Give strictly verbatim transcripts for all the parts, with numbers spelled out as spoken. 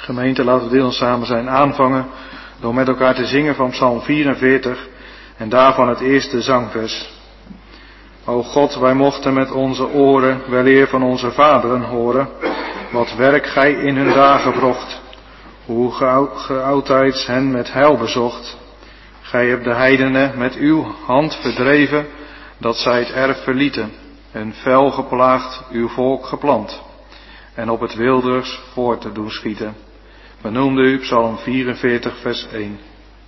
Gemeente, laten we dit ons samen zijn aanvangen door met elkaar te zingen van Psalm vierenveertig en daarvan het eerste zangvers. O God, wij mochten met onze oren weleer van onze vaderen horen, wat werk gij in hun dagen brocht, hoe ge oudtijds hen met heil bezocht. Gij hebt de heidenen met uw hand verdreven, dat zij het erf verlieten, en fel geplaagd uw volk geplant, en op het wilders voort te doen schieten. Benoemde u Psalm vierenveertig vers één.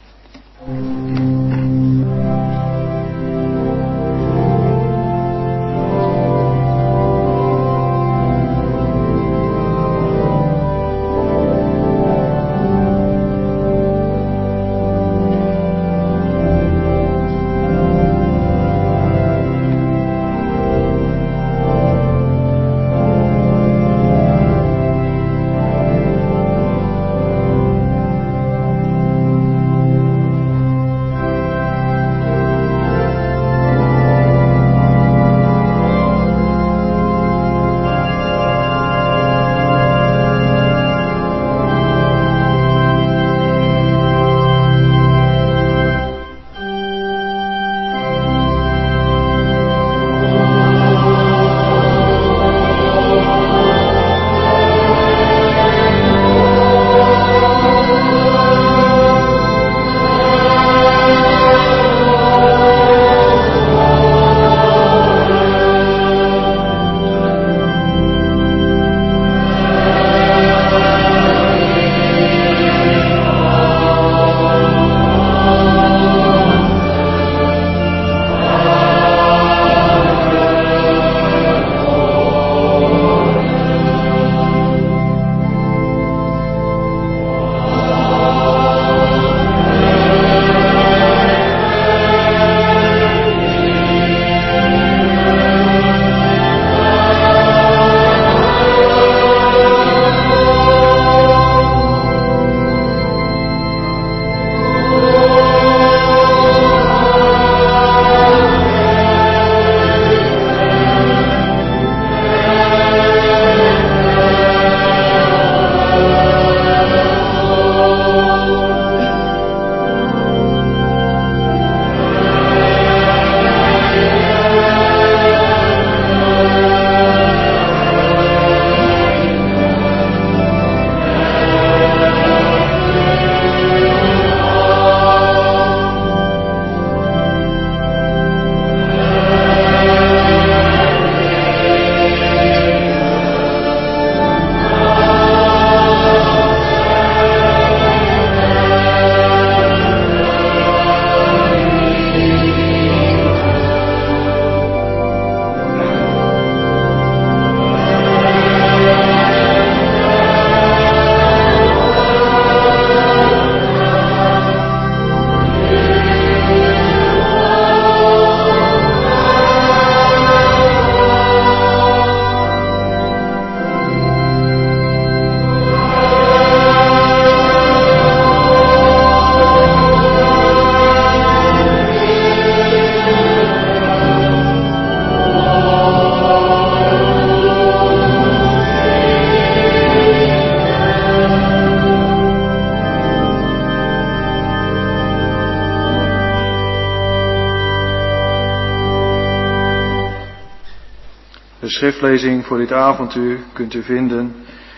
De schriftlezing voor dit avontuur kunt u vinden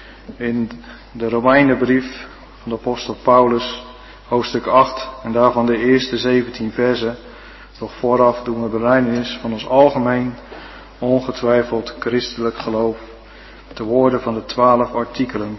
in de Romeinenbrief van de apostel Paulus, hoofdstuk acht, en daarvan de eerste zeventien versen. Doch vooraf doen we belijdenis van ons algemeen, ongetwijfeld christelijk geloof, de woorden van de twaalf artikelen.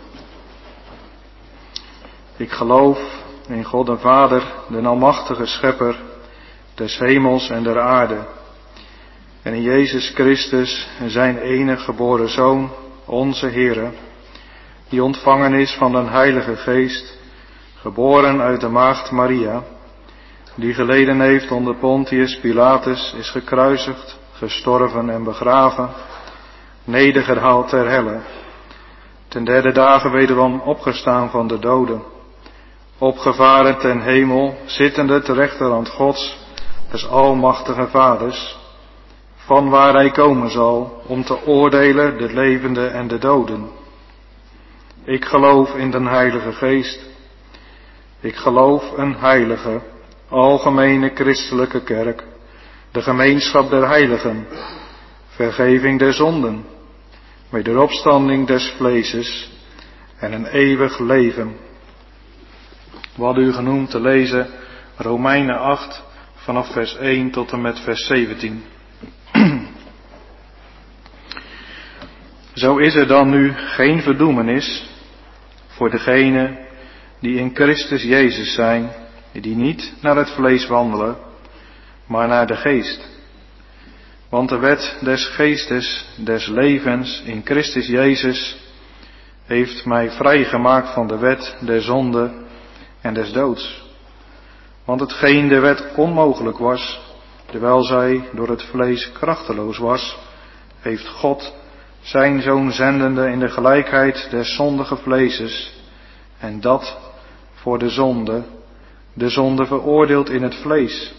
Ik geloof in God de Vader, de almachtige schepper des hemels en der aarde, en in Jezus Christus, zijn enige geboren Zoon, onze Heere, die ontvangen is van den Heilige Geest, geboren uit de maagd Maria, die geleden heeft onder Pontius Pilatus, is gekruisigd, gestorven en begraven, nedergehaald ter helle, ten derde dagen wederom opgestaan van de doden, opgevaren ten hemel, zittende ter rechterhand Gods, des almachtige Vaders, van waar hij komen zal om te oordelen de levenden en de doden. Ik geloof in den Heilige Geest. Ik geloof een heilige, algemene christelijke kerk, de gemeenschap der heiligen, vergeving der zonden, wederopstanding des vleeses en een eeuwig leven. We hadden u genoemd te lezen Romeinen acht vanaf vers één tot en met vers zeventien. Zo is er dan nu geen verdoemenis voor degenen die in Christus Jezus zijn, die niet naar het vlees wandelen, maar naar de geest. Want de wet des geestes, des levens in Christus Jezus heeft mij vrijgemaakt van de wet der zonde en des doods. Want hetgeen de wet onmogelijk was, terwijl zij door het vlees krachteloos was, heeft God zijn Zoon zendende in de gelijkheid des zondige vleeses, en dat voor de zonde, de zonde veroordeeld in het vlees,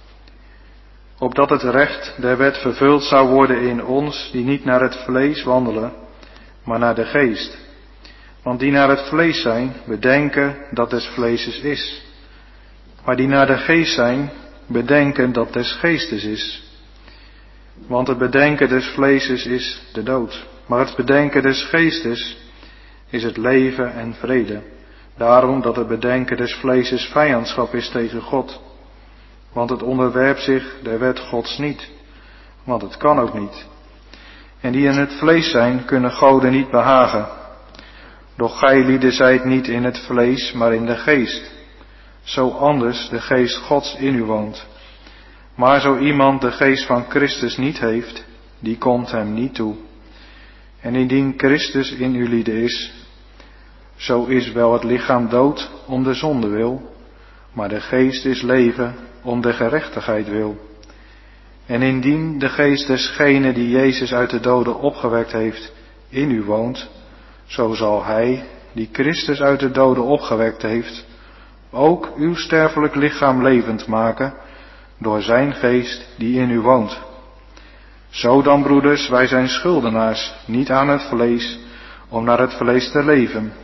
opdat het recht der wet vervuld zou worden in ons, die niet naar het vlees wandelen, maar naar de geest. Want die naar het vlees zijn, bedenken dat des vleeses is. Maar die naar de geest zijn, bedenken dat des geestes is. Want het bedenken des vleeses is de dood. Maar het bedenken des geestes is het leven en vrede. Daarom dat het bedenken des vleeses vijandschap is tegen God. Want het onderwerpt zich der wet Gods niet. Want het kan ook niet. En die in het vlees zijn, kunnen Goden niet behagen. Doch gij lieden zijt niet in het vlees, maar in de geest. Zo anders de geest Gods in u woont. Maar zo iemand de geest van Christus niet heeft, die komt hem niet toe. En indien Christus in u lieden is, zo is wel het lichaam dood om de zonde wil, maar de geest is leven om de gerechtigheid wil. En indien de geest desgene die Jezus uit de doden opgewekt heeft, in u woont, zo zal hij, die Christus uit de doden opgewekt heeft, ook uw sterfelijk lichaam levend maken, door zijn geest die in u woont. Zo dan, broeders, wij zijn schuldenaars, niet aan het vlees, om naar het vlees te leven.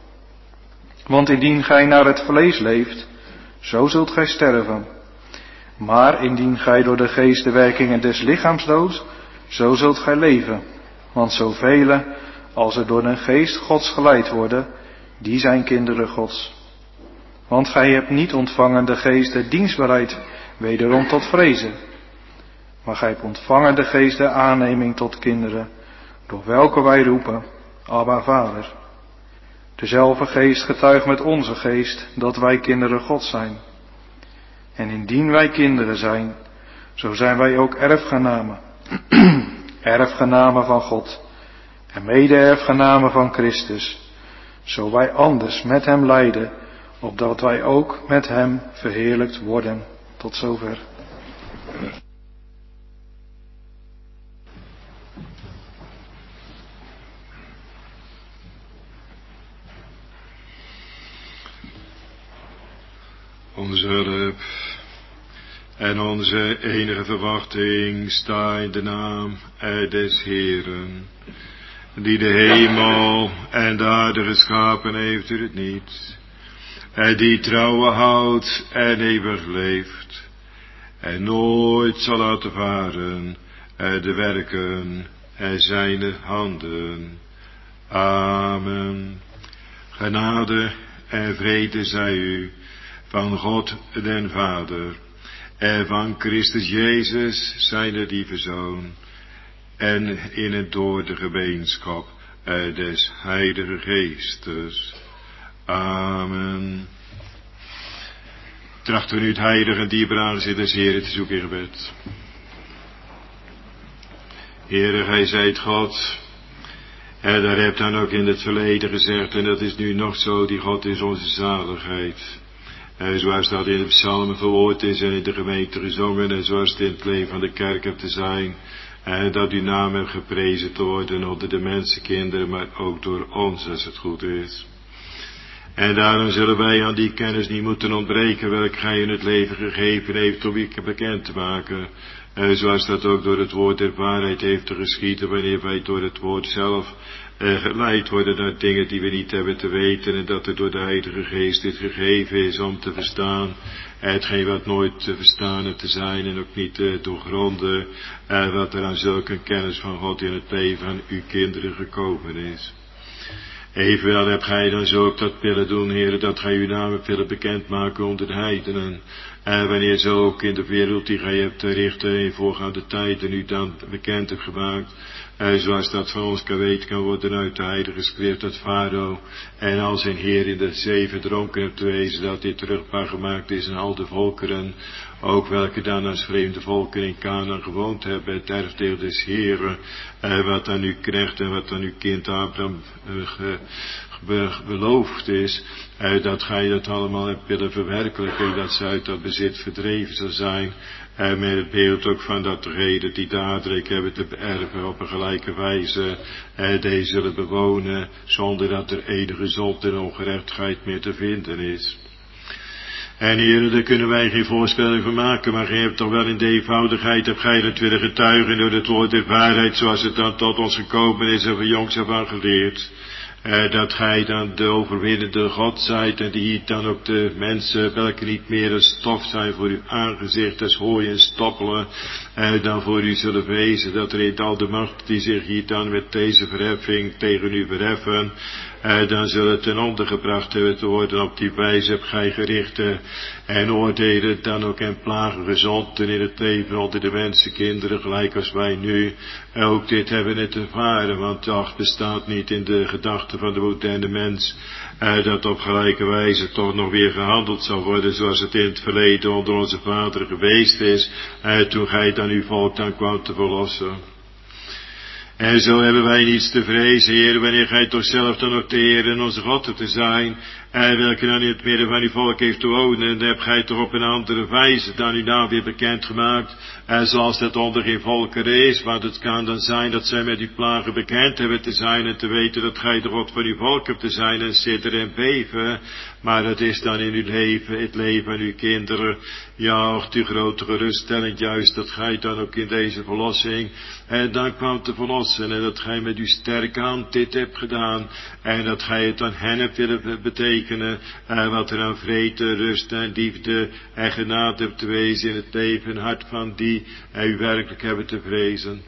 Want indien gij naar het vlees leeft, zo zult gij sterven. Maar indien gij door de geest de werkingen des lichaams doodt, zo zult gij leven. Want zoveel als er door de geest Gods geleid worden, die zijn kinderen Gods. Want gij hebt niet ontvangen de geest der dienstbaarheid, wederom tot vrezen. Maar gij hebt ontvangen de geest der aanneming tot kinderen, door welke wij roepen, Abba, Vader. Dezelfde geest getuigt met onze geest, dat wij kinderen Gods zijn. En indien wij kinderen zijn, zo zijn wij ook erfgenamen. Erfgenamen van God. En mede-erfgenamen van Christus. Zo wij anders met hem lijden, opdat wij ook met hem verheerlijkt worden. Tot zover. Onze hulp en onze enige verwachting sta in de naam des Heeren, die de hemel en de aarde geschapen heeft door het niet, en die trouwen houdt en eeuwig leeft, en nooit zal laten varen de werken en zijn handen. Amen. Genade en vrede zij u van God den Vader en van Christus Jezus zijn lieve Zoon, en in het door de gemeenschap des Heilige Geestes. Amen. Trachten we nu het heilige en dierbare aangezicht des Heren te zoeken in gebed. Heere, gij zijt God, en daar hebt dan ook in het verleden gezegd, en dat is nu nog zo, die God is onze zaligheid. En zoals dat in de psalmen verwoord is en in de gemeente gezongen, en zoals het in het leven van de kerk hebt te zijn, en dat uw naam hebt geprezen te worden onder de mensenkinderen, maar ook door ons als het goed is. En daarom zullen wij aan die kennis niet moeten ontbreken, welke gij in het leven gegeven heeft om ik bekend te maken. Uh, zoals dat ook door het woord der waarheid heeft te geschieden, wanneer wij door het woord zelf uh, geleid worden naar dingen die we niet hebben te weten, en dat er door de Heilige Geest dit gegeven is om te verstaan, hetgeen wat nooit te verstaan en te zijn en ook niet te doorgronden, uh, wat er aan zulke kennis van God in het leven van uw kinderen gekomen is. Evenwel hebt gij dan zo ook dat willen doen, Heer, dat gij uw naam willen bekendmaken onder de heidenen. En wanneer zo ook in de wereld die gij hebt te richten in voorgaande tijden u dan bekend hebt gemaakt, en zoals dat van ons kan weten kan worden uit de heilige schrift, dat Farao en al zijn Heer in de zee verdronken hebt te wezen, dat dit terugbaar gemaakt is aan al de volkeren, ook welke dan als vreemde volken in Canaan gewoond hebben, het erfdeel des Heeren, eh, wat aan uw knecht en wat aan uw kind Abraham eh, ge, be, beloofd is, eh, dat gij dat allemaal hebt willen verwerkelijken, dat ze uit dat bezit verdreven zal zijn, en met het beeld ook van dat degenen die dadelijk hebben te beërven op een gelijke wijze, eh, deze zullen bewonen, zonder dat er enige zonde en ongerechtigheid meer te vinden is. En heren, daar kunnen wij geen voorspelling van maken, maar gij hebt toch wel in de eenvoudigheid, hebt gij het willen getuigen door het woord der waarheid, zoals het dan tot ons gekomen is en van jongs af aan geleerd. Uh, dat gij dan de overwinnende God zijt en die dan ook de mensen, welke niet meer een stof zijn voor uw aangezicht, als hooi en stoppelen, uh, dan voor u zullen wezen, dat er in al de macht die zich hier dan met deze verheffing tegen u verheffen, uh, dan zullen ten onder gebracht hebben te worden. Op die wijze hebt gij gerichten en oordelen dan ook en plagen gezonden in het leven onder de mensenkinderen, gelijk als wij nu ook dit hebben het ervaren, want ach, bestaat niet in de gedachte van de moderne mens, eh, dat op gelijke wijze toch nog weer gehandeld zal worden, zoals het in het verleden onder onze vader geweest is, eh, toen gij dan uw volk dan kwam te verlossen. En zo hebben wij niets te vrezen, Heer, wanneer gij toch zelf dan ook de Heer en onze God te zijn, en welke dan in het midden van uw volk heeft te wonen, en dan hebt gij toch op een andere wijze dan uw naam weer bekend gemaakt, en zoals dat onder geen volkeren is, want het kan dan zijn dat zij met uw plagen bekend hebben te zijn, en te weten dat gij de God van uw volk hebt te zijn, en sidderen en beven, maar dat is dan in uw leven, het leven van uw kinderen, ja, och, die grote geruststelling, juist dat gij dan ook in deze verlossing, en dan kwam te verlossen, en dat gij met uw sterke hand dit hebt gedaan, en dat gij het aan hen hebt willen betekenen, en wat er aan vrede, rust en liefde en genade hebt te wezen in het leven en hart van die en u werkelijk hebben te vrezen.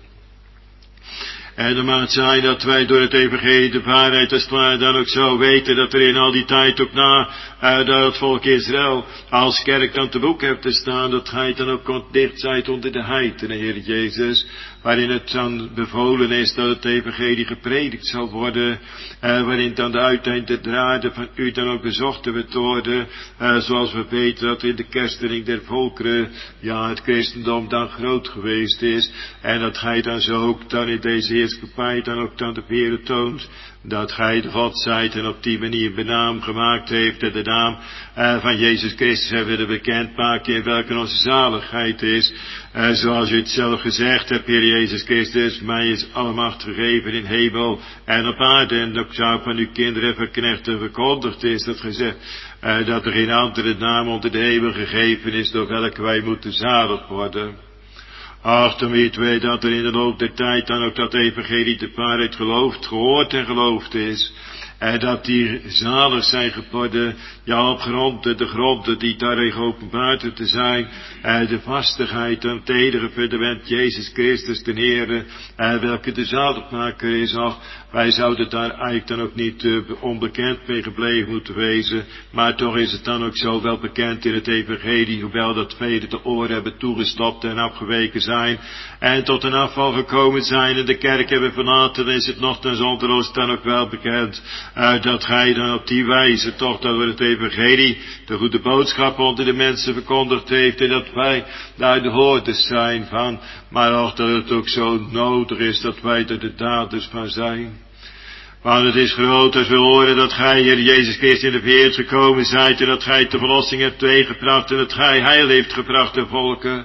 En dan mag het zijn dat wij door het evangelie de waarheid als het ware dan ook zo weten dat er in al die tijd ook na uh, dat het volk Israël als kerk dan te boek hebt te staan, dat gij dan ook dicht zijt onder de heidenen, Heer Jezus, waarin het dan bevolen is dat het evangelie gepredikt zal worden, uh, waarin dan de uiteinde draden van u dan ook bezocht hebben te worden, uh, zoals we weten dat in de kerstening der volkeren, ja, het christendom dan groot geweest is, en dat gij dan zo ook dan in deze heerschappij dan ook dan de Heer toont, dat gij de God zijt en op die manier benaam gemaakt heeft en de naam uh, van Jezus Christus hebben willen bekendmaken in welke onze zaligheid is. Uh, zoals u het zelf gezegd hebt, Heer Jezus Christus, mij is alle macht gegeven in hemel en op aarde, en ook zou van uw kinderen verknechten verkondigd is, dat gezegd, uh, dat er geen andere naam onder de hemel gegeven is door welke wij moeten zalig worden. Ach, dan weten wij dat er in de loop der tijd dan ook dat evangelie de waarheid geloofd, gehoord en geloofd is. En dat die zalig zijn geworden, ja, op gronden, de gronden die daarin geopenbaard te zijn, en de vastigheid en het enige fundament Jezus Christus de Heere, en welke de zaligmaker is. Ach, wij zouden daar eigenlijk dan ook niet uh, onbekend mee gebleven moeten wezen, maar toch is het dan ook zo wel bekend in het evangelie, hoewel dat velen de oren hebben toegestopt en afgeweken zijn, en tot een afval gekomen zijn en de kerk hebben verlaten, is het nog ten zonderloos dan ook wel bekend, uh, dat gij dan op die wijze toch dat we het evangelie, de goede boodschap onder de mensen verkondigd heeft, en dat wij daar de hoorders zijn van, maar ook dat het ook zo nodig is dat wij er de daders van zijn. Want het is groot als we horen dat gij, Heer Jezus Christus, in de wereld gekomen zijt, en dat gij de verlossing hebt teweeggebracht, en dat gij heil heeft gebracht de volken.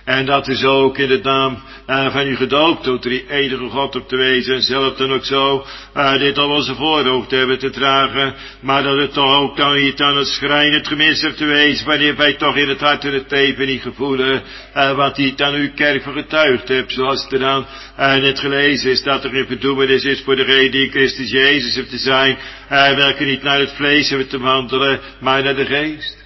En dat is ook in de naam uh, van u gedoopt, tot de enige God op te wezen. En zelf dan ook zo, uh, dit op onze voorhoofd hebben te dragen. Maar dat het toch ook dan niet aan het schrijnen tenminste te wezen. Wanneer wij toch in het hart en het leven niet gevoelen. Uh, wat niet aan uw kerk van getuigd hebt. Zoals het er dan uh, net gelezen is. Dat er een verdoemenis is voor degene die in Christus Jezus heeft te zijn. Uh, welke niet naar het vlees hebben te wandelen. Maar naar de geest.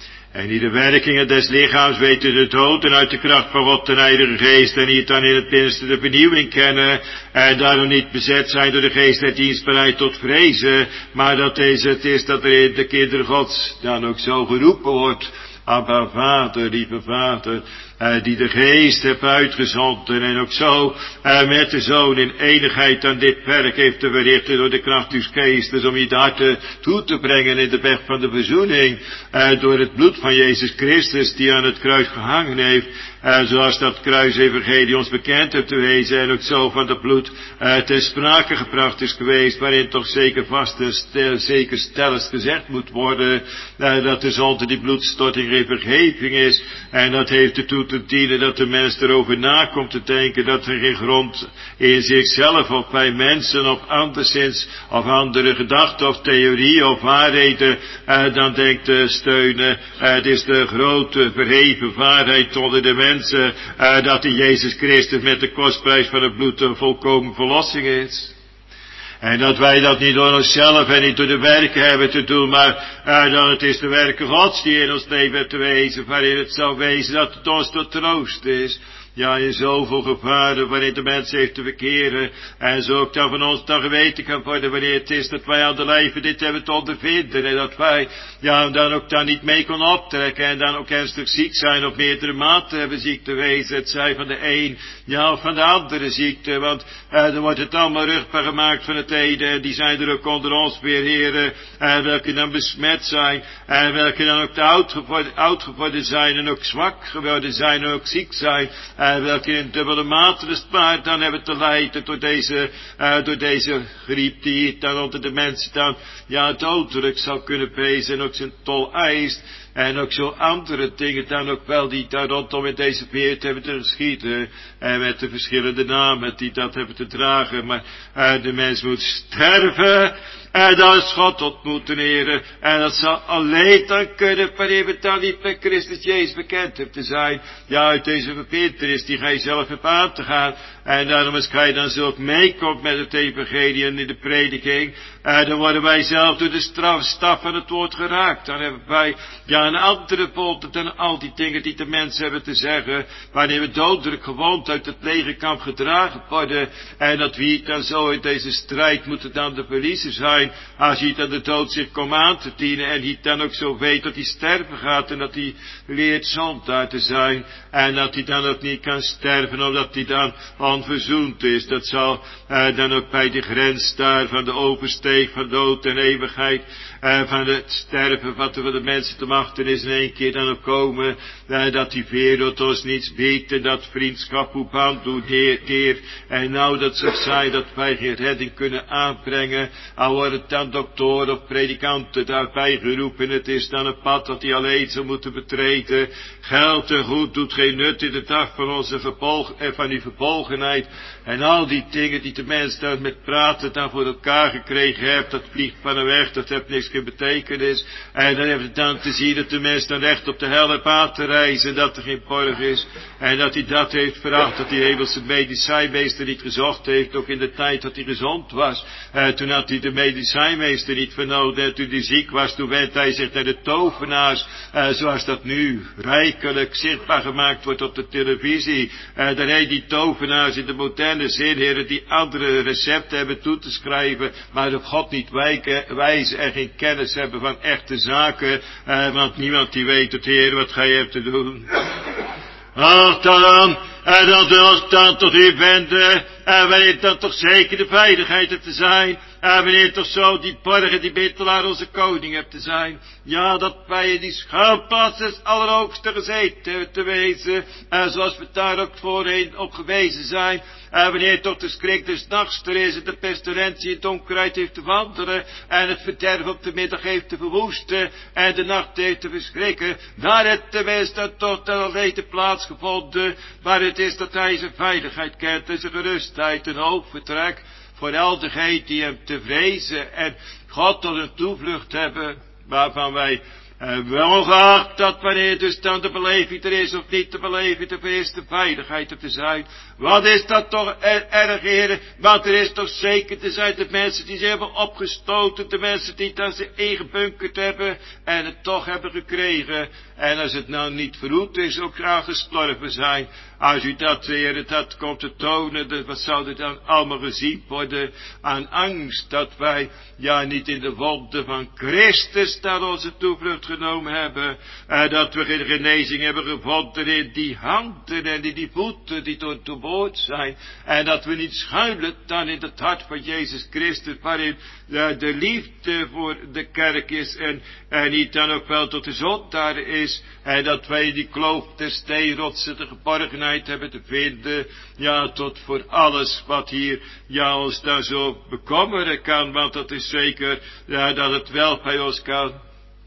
En die de werkingen des lichaams weten de dood en uit de kracht van God ten Heilige Geest en niet dan in het binnenste de vernieuwing kennen en daarom niet bezet zijn door de geest der dienstbaarheid tot vrezen, maar dat deze het is dat er in de kinderen Gods dan ook zo geroepen wordt. Abba Vader, lieve Vader, uh, die de geest heeft uitgezonden en ook zo uh, met de Zoon in enigheid aan dit werk heeft te verrichten door de kracht uw geestes om je harten toe te brengen in de weg van de verzoening uh, door het bloed van Jezus Christus die aan het kruis gehangen heeft. Uh, zoals dat kruisevangelie ons bekend heeft te wezen en ook zo van dat bloed uh, ter sprake gebracht is geweest, waarin toch zeker vast en stel, zeker stellig gezegd moet worden uh, dat de zonde die bloedstorting geen vergeving is. En dat heeft ertoe te dienen dat de mens erover na komt te denken dat er geen grond in zichzelf of bij mensen of anderszins of andere gedachten of theorieën of waarheden uh, dan denkt te steunen. Uh, het is de grote verheven waarheid onder de mensen. Mensen, uh, dat in Jezus Christus met de kostprijs van het bloed een volkomen verlossing is. En dat wij dat niet door onszelf en niet door de werken hebben te doen, maar uh, dat het is de werken Gods die in ons leven hebben te wezen, waarin het zou wezen dat het ons tot troost is. Ja, in zoveel gevaren waarin de mens heeft te verkeren. En zo ook dan van ons dan geweten kan worden wanneer het is dat wij aan de lijve dit hebben te ondervinden. En dat wij, ja, dan ook dan niet mee kunnen optrekken. En dan ook ernstig ziek zijn op meerdere maten hebben ziek te wezen. Het zij van de een, ja, of van de andere ziekte. Want uh, dan wordt het allemaal ruchtbaar gemaakt van het ene. En die zijn er ook onder ons weer, heren. Uh, welke dan besmet zijn. En welke dan ook te oud geworden, oud geworden zijn. En ook zwak geworden zijn. En ook ziek zijn. Uh, welke in dubbele mate de spaard dan hebben te lijden door deze, uh, door deze griep die dan onder de mensen dan, ja, dodelijk zou kunnen pezen en ook zijn tol eist. En ook zo andere dingen dan ook wel die daar rondom in deze wereld hebben te geschieden. En met de verschillende namen die dat hebben te dragen. Maar uh, de mens moet sterven. En dat is God ontmoeten, heren. En dat zal alleen dan kunnen wanneer we dan niet met Christus Jezus bekend hebben te zijn. Ja, uit deze verbintenis die gij zelf hebt aan te gaan. En daarom als gij dan zult meekomt met het evangelie en in de prediking. En dan worden wij zelf door de straf, staf van het woord geraakt. Dan hebben wij, ja, een andere bond dan al die dingen die de mensen hebben te zeggen. Wanneer we dodelijk gewond uit het legerkamp gedragen worden. En dat wie dan zo in deze strijd moeten dan de verliezer zijn. Als hij dan de dood zich komt aan te dienen. En hij dan ook zo weet dat hij sterven gaat. En dat hij leert zondaar te zijn. En dat hij dan ook niet kan sterven omdat hij dan onverzoend is. Dat zal uh, dan ook bij de grens daar van de oversteeg van dood en eeuwigheid. Uh, van het sterven wat er voor de mensen te machten is in één keer dan ook komen. Uh, dat die wereld ons niets biedt. En dat vriendschap hoe band doet deer. En nou dat ze zei dat wij geen redding kunnen aanbrengen. Al worden dan doktoren of predikanten daarbij geroepen. Het is dan een pad dat hij alleen zou moeten betreden. Geld en goed doet geen nut in de dag van onze verbolg, en van die verbolgenheid. En al die dingen die de mens daar met praten dan voor elkaar gekregen heeft. Dat vliegt van een weg, dat heeft niks geen betekenis. En dan heeft het dan te zien dat de mens dan recht op de hel heeft aan te reizen. Dat er geen borg is. En dat hij dat heeft veracht. Dat die hemelse medicijnmeester niet gezocht heeft. Ook in de tijd dat hij gezond was. Uh, toen had hij de medicijnmeester niet vernodigd. En toen hij ziek was, toen wendde hij zich naar de tovenaars. Uh, zoals dat nu rijkelijk zichtbaar gemaakt wordt op de televisie. Uh, dan heeft die tovenaars in de moderne zin, heren, die andere recepten hebben toe te schrijven. Maar op God niet wijken, wijzen en geen kennis hebben van echte zaken. Uh, want niemand die weet het, Heer, wat gij hebt te doen. Ach dan, en dat ons dan tot u wenden, En wanneer dan toch zeker de veiligheid hebt te zijn. En wanneer toch zo die borgen, die bittelaar onze koning hebt te zijn. Ja, dat wij in die schuilplaats des Allerhoogste gezeten hebben te wezen. En zoals we daar ook voorheen op gewezen zijn. En wanneer toch de schrik des nachts er is en de pestilentie in donkerheid heeft te wandelen. En het verderf op de middag heeft te verwoesten. En de nacht heeft te verschrikken. Daar heeft de mens dan toch de alleen plaats gevonden. Waar het is dat hij zijn veiligheid kent en zijn gerustheid en hoop vertrekt. Voor al degenen die hem te vrezen en God tot een toevlucht hebben. Waarvan wij uh, wel geacht dat wanneer dus dan de beleving er is of niet de beleving, de eerste veiligheid er te zijn. Wat is dat toch er, erg, heren? Want er is toch zeker te zijn de mensen die ze hebben opgestoten, de mensen die dan ze ingebunkerd hebben en het toch hebben gekregen. En als het nou niet verhoed is, ook graag gestorven zijn. Als u dat, heren, dat komt te tonen, wat zou er dan allemaal gezien worden aan angst, dat wij, ja, niet in de wonden van Christus daar onze toevlucht genomen hebben, en dat we geen genezing hebben gevonden in die handen en in die voeten die door doorboord zijn, en dat we niet schuilen dan in het hart van Jezus Christus, waarin de, de liefde voor de kerk is, en, en niet dan ook wel tot de zondaar is, en dat wij die kloof der steenrotsen de geborgenheid hebben te vinden, ja, tot voor alles wat hier, ja, ons daar zo bekommeren kan, want dat is zeker, ja, dat het wel bij ons kan.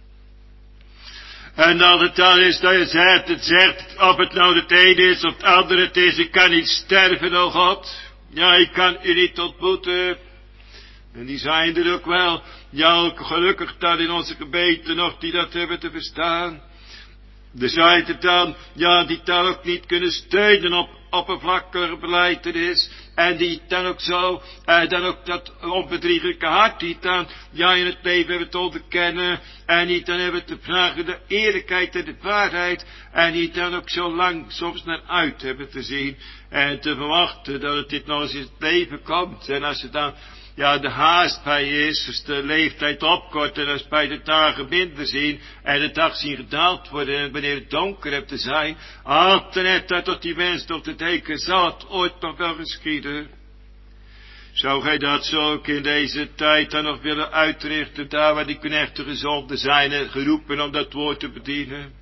En dat het dan is dat je zegt, het zegt, of het nou het ene is of het andere het is, ik kan niet sterven, o God. Ja, ik kan u niet ontmoeten. En die zijn er ook wel, ja, ook gelukkig dan in onze gemeente nog, die dat hebben te verstaan. Er zijn er dan, ja, die dan ook niet kunnen steunen op oppervlakkige belijdenis. En die dan ook zo, eh, dan ook dat onbedriegelijke hart, die dan, ja, in het leven hebben te onderkennen. En die dan hebben te vragen de eerlijkheid en de waarheid. En die dan ook zo lang soms naar uit hebben te zien. En te verwachten dat het dit nog eens in het leven komt. En als ze dan, ja, de haast bij is, dus de leeftijd opkort en als bij de dagen minder zien en de dag zien gedaald worden en wanneer het donker hebt te zijn, altijd dat tot die wens tot te denken, zal het ooit nog wel geschieden? Zou gij dat zo ook in deze tijd dan nog willen uitrichten, daar waar die knechten gezonden zijn en geroepen om dat woord te bedienen?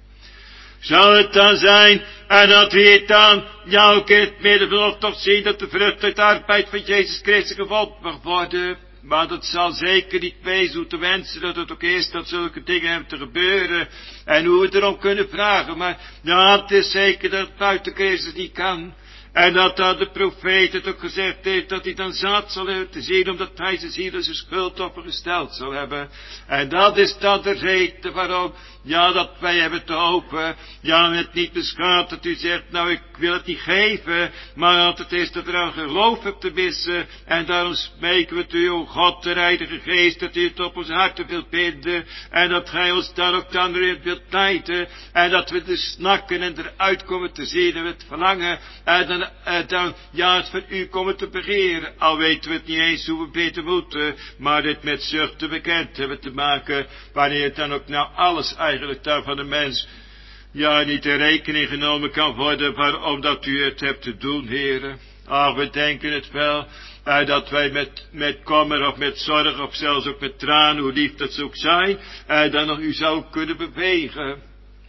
Zou het dan zijn, en dat we het dan, ja, ook in het midden van ons toch zien, dat de vrucht uit de arbeid van Jezus Christus gevonden mag worden? Maar dat zal zeker niet wezen hoe te wensen dat het ook is dat zulke dingen hebben te gebeuren. En hoe we erom kunnen vragen. Maar ja, het is zeker dat het buiten Christus niet kan. En dat dan de profeet het ook gezegd heeft, dat hij dan zaad zal hebben te zien, omdat hij zijn ziel en zijn schuldoffer gesteld zal hebben. En dat is dan de reden waarom, ja, dat wij hebben te hopen, ja, het niet beschaamt dat u zegt, nou, ik wil het niet geven, maar dat het is dat er aan geloof hebt te missen. En daarom smeken we het u, o God, de Heilige Geest, dat u het op ons harten wilt binden, en dat gij ons dan ook dan erin wilt leiden, en dat we de snakken en eruit komen te zien en het verlangen, en dan En dan, ja, het van u komen te begeren, al weten we het niet eens hoe we beter moeten, maar dit met zuchten bekend hebben te maken, wanneer het dan ook nou alles eigenlijk daar van de mens, ja, niet in rekening genomen kan worden, waarom dat u het hebt te doen, heren. Ach, we denken het wel, eh, dat wij met, met kommer of met zorg, of zelfs ook met tranen, hoe lief dat ze ook zijn, eh, dan nog u zou kunnen bewegen.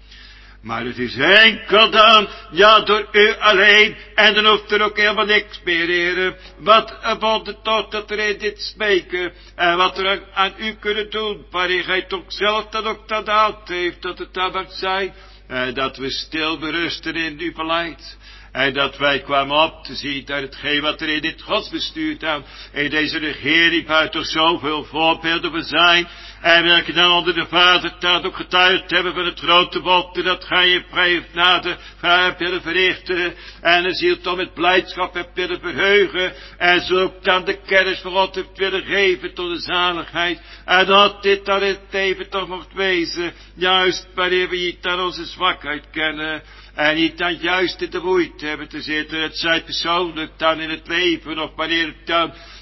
Maar het is enkel dan, ja, door u alleen, en dan hoeft er ook helemaal niks meer, heren. Wat een wonder toch dat er in dit smeken, en wat er aan, aan u kunnen doen, waarin gij toch zelf dan ook dat de hand heeft, dat het dan mag zijn, en dat we stil berusten in uw beleid. En dat wij kwamen op te zien dat hetgeen wat er in dit godsbestuur dan, in deze regering, waar toch zoveel voorbeelden van zijn, en welke dan onder de vadertaat ook getuigd hebben van het grote wonder dat gij je vrije genade hebt willen verrichten, en de ziel toch met blijdschap hebt willen verheugen, en zo ook dan de kennis van God hebt willen geven tot de zaligheid, en dat dit dan in het leven toch mocht wezen, juist wanneer we niet dan onze zwakheid kennen, en niet dan juist in de moeite hebben te zitten, het zij persoonlijk dan in het leven, of wanneer het dan,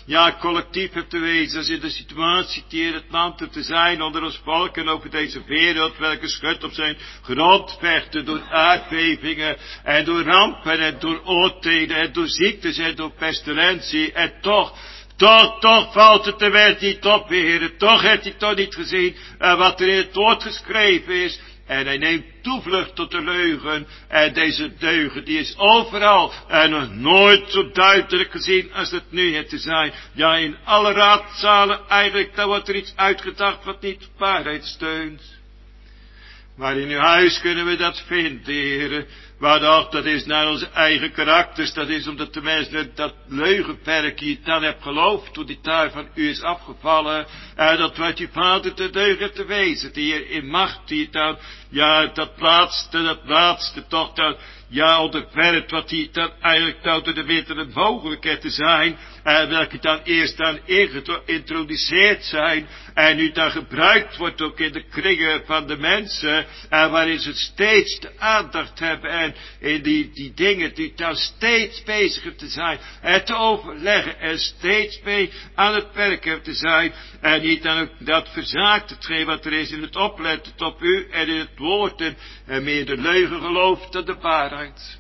ja, collectief hebt te wezen, als in de situatie die in het land hebt te zijn, onder ons volk en over deze wereld, welke schut op zijn grond vechten, door aardbevingen, en door rampen, en door oortheden, en door ziektes, en door pestilentie, en toch, Toch, toch valt het de wet niet op, Heer. Toch heeft hij toch niet gezien uh, wat er in het woord geschreven is. En hij neemt toevlucht tot de leugen. En deze leugen die is overal en nog nooit zo duidelijk gezien als het nu heeft te zijn. Ja, in alle raadzalen eigenlijk, daar wordt er iets uitgedacht wat niet op waarheid steunt. Maar in uw huis kunnen we dat vinden, Heer. Maar toch, dat is naar onze eigen karakters. Dat is omdat de mensen dat leugenperk die dan hebt geloofd, toen die daar van u is afgevallen. En dat wat uw vader te deugen te wezen, die er in macht, die dan, ja, dat laatste, dat laatste toch dan, ja, onderwerpt wat die dan eigenlijk nou door de middelen mogelijkheid te zijn. En welke dan eerst dan geïntroduceerd zijn. En nu dan gebruikt wordt ook in de kringen van de mensen. En waarin ze steeds de aandacht hebben. En in die, die dingen die dan steeds bezig hebben te zijn. En te overleggen. En steeds mee aan het werk hebben te zijn. En niet dan ook dat verzaakt hetgeen wat er is in het opletten op u en in het woord. En, en meer de leugen gelooft dan de waarheid.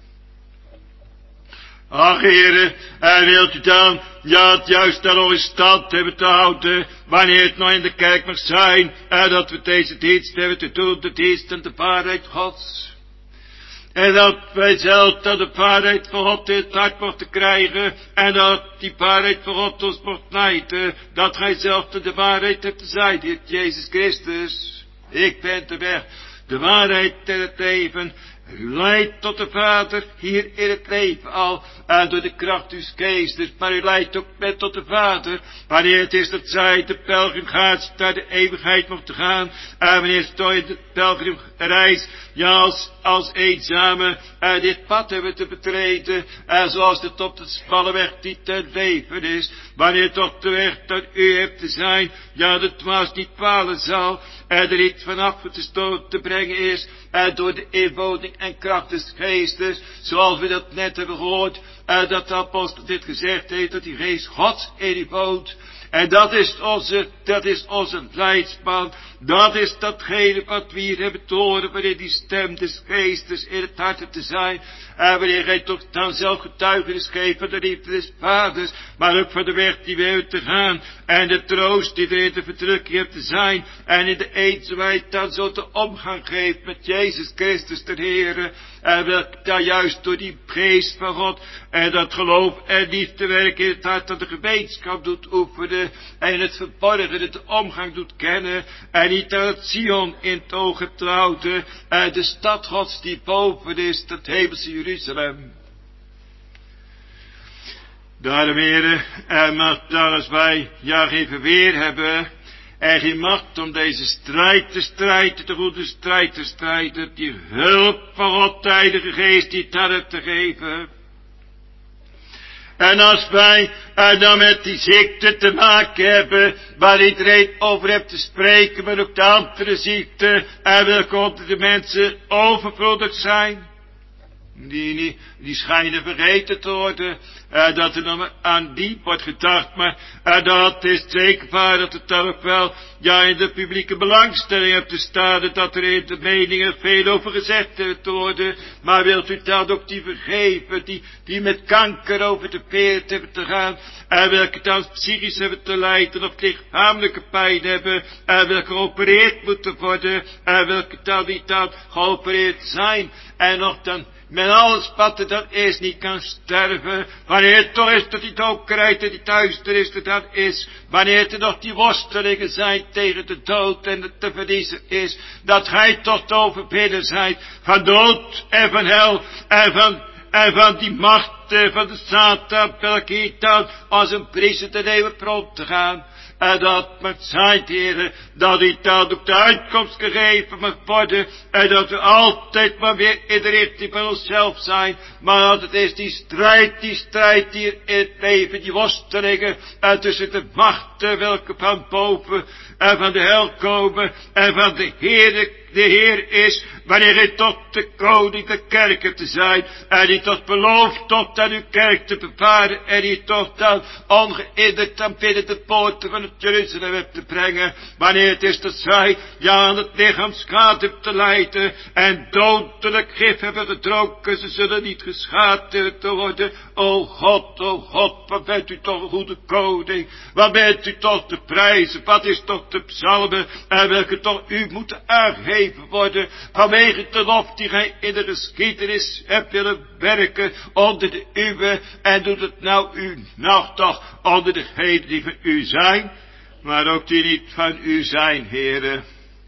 Ach, heren, en wilt u dan, ja, het juist dan nog in stand hebben te houden, wanneer het nog in de kerk mag zijn, en dat we deze dienst hebben te doen, de dienst en de waarheid Gods. En dat wij zelf dan de waarheid van God in het hart mochten krijgen, en dat die waarheid van God ons mocht leiden, dat gij zelf de waarheid hebt te zijn, Heer Jezus Christus. Ik ben de weg, de waarheid en het leven. U leidt tot de Vader hier in het leven al, en door de kracht uw geestes, maar u leidt ook met tot de Vader, wanneer het is dat zij de pelgrimgaat naar de eeuwigheid mochten gaan, en wanneer ze door de pelgrimreis, ja, als, als eenzame, en dit pad hebben te betreden, en zoals het op de smalle weg die ten leven is, wanneer toch de weg dat u hebt te zijn, ja, de dwaas niet dwalen zal, en er niet vanaf te stoot te brengen is, en door de inwoning en kracht des geestes, zoals we dat net hebben gehoord, en dat de apostel dit gezegd heeft, dat die geest Gods in u woont. En dat is onze, dat is onze leidsman, dat is datgene wat we hier hebben te horen, wanneer die stem des geestes in het hart te zijn, en wanneer gij toch dan zelf getuigenis geeft van de liefde des vaders, maar ook van de weg die we hebben te gaan, en de troost die er in de verdrukking hebt te zijn, en in de eenzaamheid dan zo te omgang geeft met Jezus Christus de Heere, en welk daar juist door die geest van God, en dat geloof en liefdewerk in het hart dat de gemeenschap doet oefenen, en het verborgene de omgang doet kennen, en niet aan het Sion in het oog hebt te houden, en de stad Gods die boven is, dat hemelse Jeruzalem. Daarom, Heere, en mag dan als wij ja geen verweer hebben, en geen macht om deze strijd te strijden, de goede strijd te strijden, die hulp van God, de Heilige Geest, die het hebt te geven. En als wij uh, dan met die ziekte te maken hebben, waar iedereen over heeft te spreken, maar ook de andere ziekte, en welke onder de mensen overvloedig zijn, die, die, die schijnen vergeten te worden, uh, dat er dan aan die wordt gedacht, maar uh, dat is zeker waar dat het dan ook wel, ja, in de publieke belangstelling hebt te staan, dat er in de meningen veel over gezegd heeft te worden, maar wilt u dan ook die vergeven, die, die met kanker over de peert hebben te gaan, en welke dan psychisch hebben te lijden, of lichamelijke pijn hebben, en welke geopereerd moeten worden, en welke dan niet dan geopereerd zijn, en nog dan met alles wat er dan is niet kan sterven, wanneer het toch is dat die donkerheid en die duisternis er dan is, wanneer er nog die worstelingen zijn tegen de dood en het te verliezen is, dat gij toch te overwinnen zijt van dood en van hel en van, en van die macht van de Satan, welke dan als een priester ten eeuwig rond te gaan. En dat mag zijn, Heere, dat u dan ook de uitkomst gegeven mag worden, en dat we altijd maar weer in de richting van onszelf zijn, maar dat het is die strijd, die strijd hier in het leven, die worstelingen, en tussen de machten welke van boven en van de hel komen, en van de Heere, de Heer is, wanneer hij tot de koning de kerken te zijn, en die tot belooft tot dan uw kerk te bevaren en die toch dan ongehinderd dan binnen de poorten van het Jeruzalem hebt te brengen, wanneer het is dat zij ja aan het lichaam schaad hebt te lijden en dodelijk gif hebben gedronken, ze zullen niet geschaad hebben te worden. O God, o God, wat bent u toch een goede koning, wat bent u toch te prijzen, wat is toch te psalmen, en welke toch u moeten aangegeven worden, vanwege de lof die gij in de geschiedenis hebt willen werken onder de uwe, en doet het nou u nog toch onder degenen die van u zijn, maar ook die niet van u zijn, heren.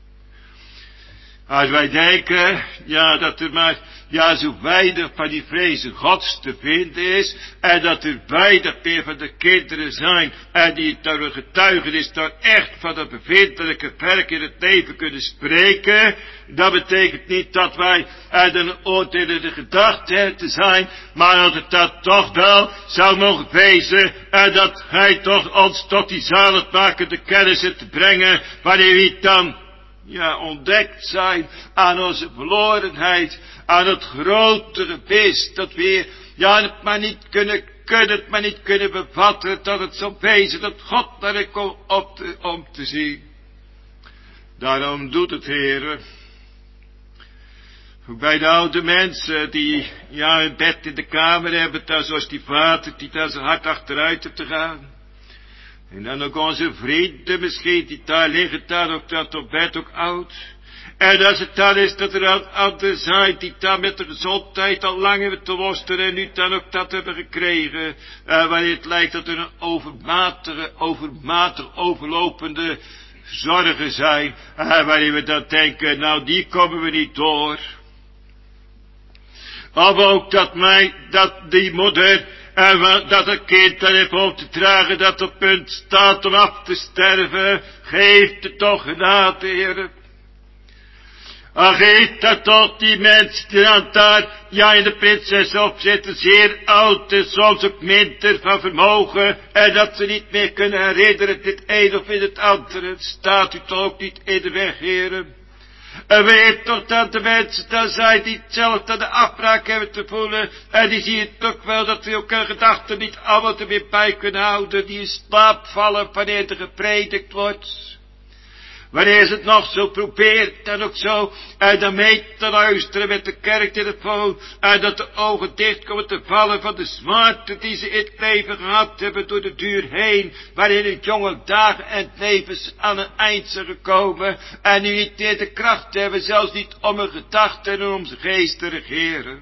Als wij denken, ja, dat er maar, ja, zo weinig van die vrezen Gods te vinden is, en dat er weinig meer van de kinderen zijn, en die door een getuigenis door echt van de bevindelijke werk in het leven kunnen spreken, dat betekent niet dat wij uit een oordelende gedachte hebben te zijn, maar dat het dat toch wel zou mogen wezen, en dat hij toch ons tot die zaligmakende kennis hebt te brengen, wanneer we dan ja, ontdekt zijn aan onze verlorenheid, aan het grotere beest, dat we, ja, het maar niet kunnen, kunnen het maar niet kunnen bevatten, dat het zou wezen, dat God naar ik komt op te, om te zien. Daarom doet het, Heere, ook bij de oude mensen, die, ja, een bed in de kamer hebben, daar zoals die vader, die daar zijn hart achteruit heeft te gaan. En dan ook onze vrienden misschien, die daar liggen, daar ook dat op bed ook oud. En als het dan is dat er aan anderen zijn, die daar met de gezondheid al lang hebben te worstelen en nu dan ook dat hebben gekregen. Uh, wanneer het lijkt dat er een overmatige, overmatig overlopende zorgen zijn. Uh, wanneer we dan denken, nou die komen we niet door. Of ook dat mij, dat die moeder, en dat het kind dan heeft op te dragen, dat op punt staat om af te sterven, geeft het toch genade, Heere. En geeft dat toch die mensen die aan daar, ja, in de prinses op zitten, zeer oud en soms ook minder van vermogen, en dat ze niet meer kunnen herinneren, dit een of in het andere, staat u toch ook niet in de weg, Heere. En weet toch dat de mensen dan zijn die zelf dan de afbraak hebben te voelen. En die zien toch wel dat we ook hun gedachten niet allemaal er weer bij kunnen houden. Die in slaap vallen wanneer er gepredikt wordt. Wanneer ze het nog zo probeert en ook zo. En dan mee te luisteren met de kerktelefoon. En dat de ogen dicht komen te vallen van de smarte die ze in het leven gehad hebben door de duur heen. Waarin hun jonge dagen en levens aan een eind zijn gekomen. En nu niet meer de kracht hebben, zelfs niet om hun gedachten en om zijn geest te regeren.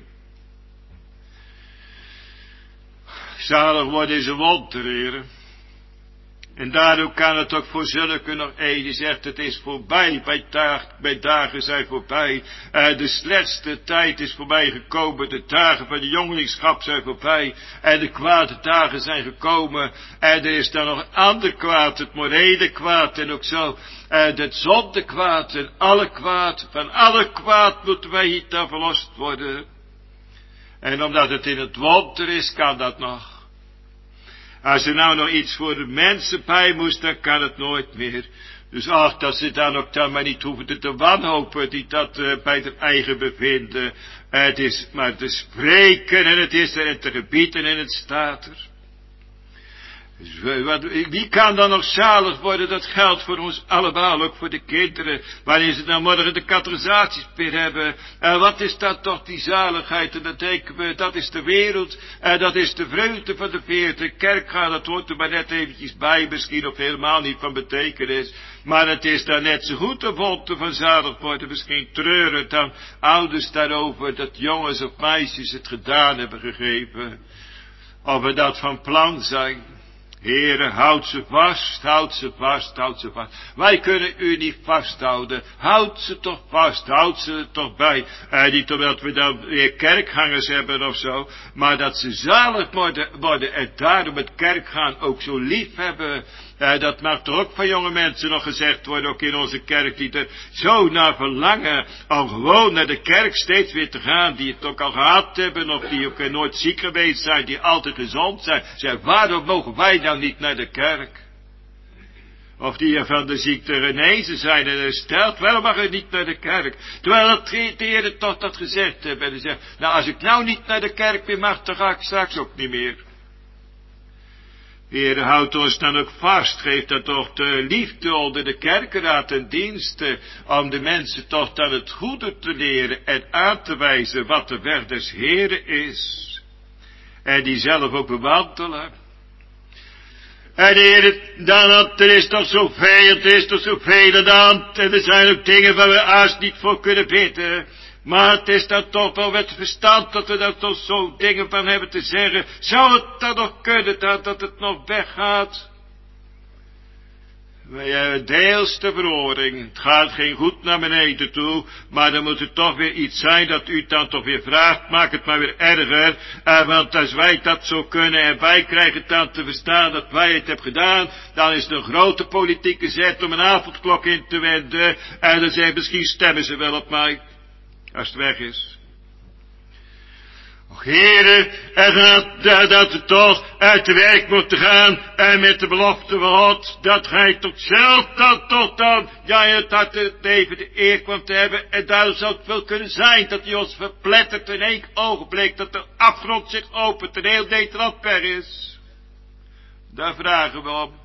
Zalig worden is een wonder, heren. En daardoor kan het ook voor zulke nog een die zegt, het is voorbij, bij, dag, bij dagen zijn voorbij. Uh, de slechtste tijd is voorbij gekomen, de dagen van de jongelingschap zijn voorbij. En de kwade dagen zijn gekomen. En er is dan nog een ander kwaad, het morele kwaad en ook zo. Uh, het zonde kwaad en alle kwaad, van alle kwaad moeten wij hier dan verlost worden. En omdat het in het wonder is, kan dat nog. Als er nou nog iets voor de mensen bij moest, dan kan het nooit meer. Dus ach, dat ze dan ook dan maar niet hoeven te wanhopen, die dat uh, bij hun eigen bevinden. Uh, het is maar te spreken en het is er en te gebieden en het staat er. Dus, wat, wie kan dan nog zalig worden? Dat geldt voor ons allemaal, ook voor de kinderen. Wanneer ze dan morgen de catechisaties weer hebben. En wat is dat toch die zaligheid? En dan denken we, dat is de wereld. En dat is de vreugde van de veertig. Kerk gaat, dat hoort er maar net eventjes bij. Misschien of helemaal niet van betekenis. Maar het is dan net zo goed de wonder van zalig worden. Misschien treuren dan ouders daarover dat jongens of meisjes het gedaan hebben gegeven. Of we dat van plan zijn. Heere, houd ze vast, houd ze vast, houd ze vast. Wij kunnen u niet vasthouden. Houd ze toch vast, houd ze er toch bij. Eh, niet omdat we dan weer kerkgangers hebben of zo, maar dat ze zalig worden, worden en daarom het kerkgaan ook zo lief hebben. Eh, dat mag toch ook van jonge mensen nog gezegd worden, ook in onze kerk, die er zo naar verlangen, om gewoon naar de kerk steeds weer te gaan, die het ook al gehad hebben, of die ook nooit ziek geweest zijn, die altijd gezond zijn. Zeg, waarom mogen wij nou niet naar de kerk? of die van de ziekte genezen zijn en hersteld, wel mag je niet naar de kerk. Terwijl het de Heer toch dat gezegd heeft. En hij zegt, nou als ik nou niet naar de kerk meer mag, dan ga ik straks ook niet meer. De Heer houdt ons dan ook vast, geeft dan toch de liefde onder de kerkenraad en diensten, om de mensen toch dan het goede te leren en aan te wijzen wat de weg des Heeren is. En die zelf ook bewandelen. En de Heer, dan, er is toch zoveel, er is toch zoveel aan de hand, en er zijn ook dingen waar we haast niet voor kunnen bidden. Maar het is dan toch wel met verstand dat we daar toch zo dingen van hebben te zeggen. Zou het dan nog kunnen dat, dat het nog weggaat? Wij hebben deels de verhoring. Het gaat geen goed naar beneden toe. Maar dan moet het toch weer iets zijn dat u dan toch weer vraagt. Maak het maar weer erger. Uh, want als wij dat zo kunnen en wij krijgen het dan te verstaan dat wij het hebben gedaan. Dan is het een grote politieke zet om een avondklok in te wenden. En dan zijn misschien stemmen ze wel op mij. Als het weg is. Och, heren, en dat, dat, dat we toch uit de werk moeten gaan, en met de belofte van God, dat gij tot zelf dan tot dan, ja, dat het even de eer kwam te hebben, en daarom zou het wel kunnen zijn, dat hij ons verplettert in één ogenblik, dat de afgrond zich opent, en heel Nederland per is. Daar vragen we om.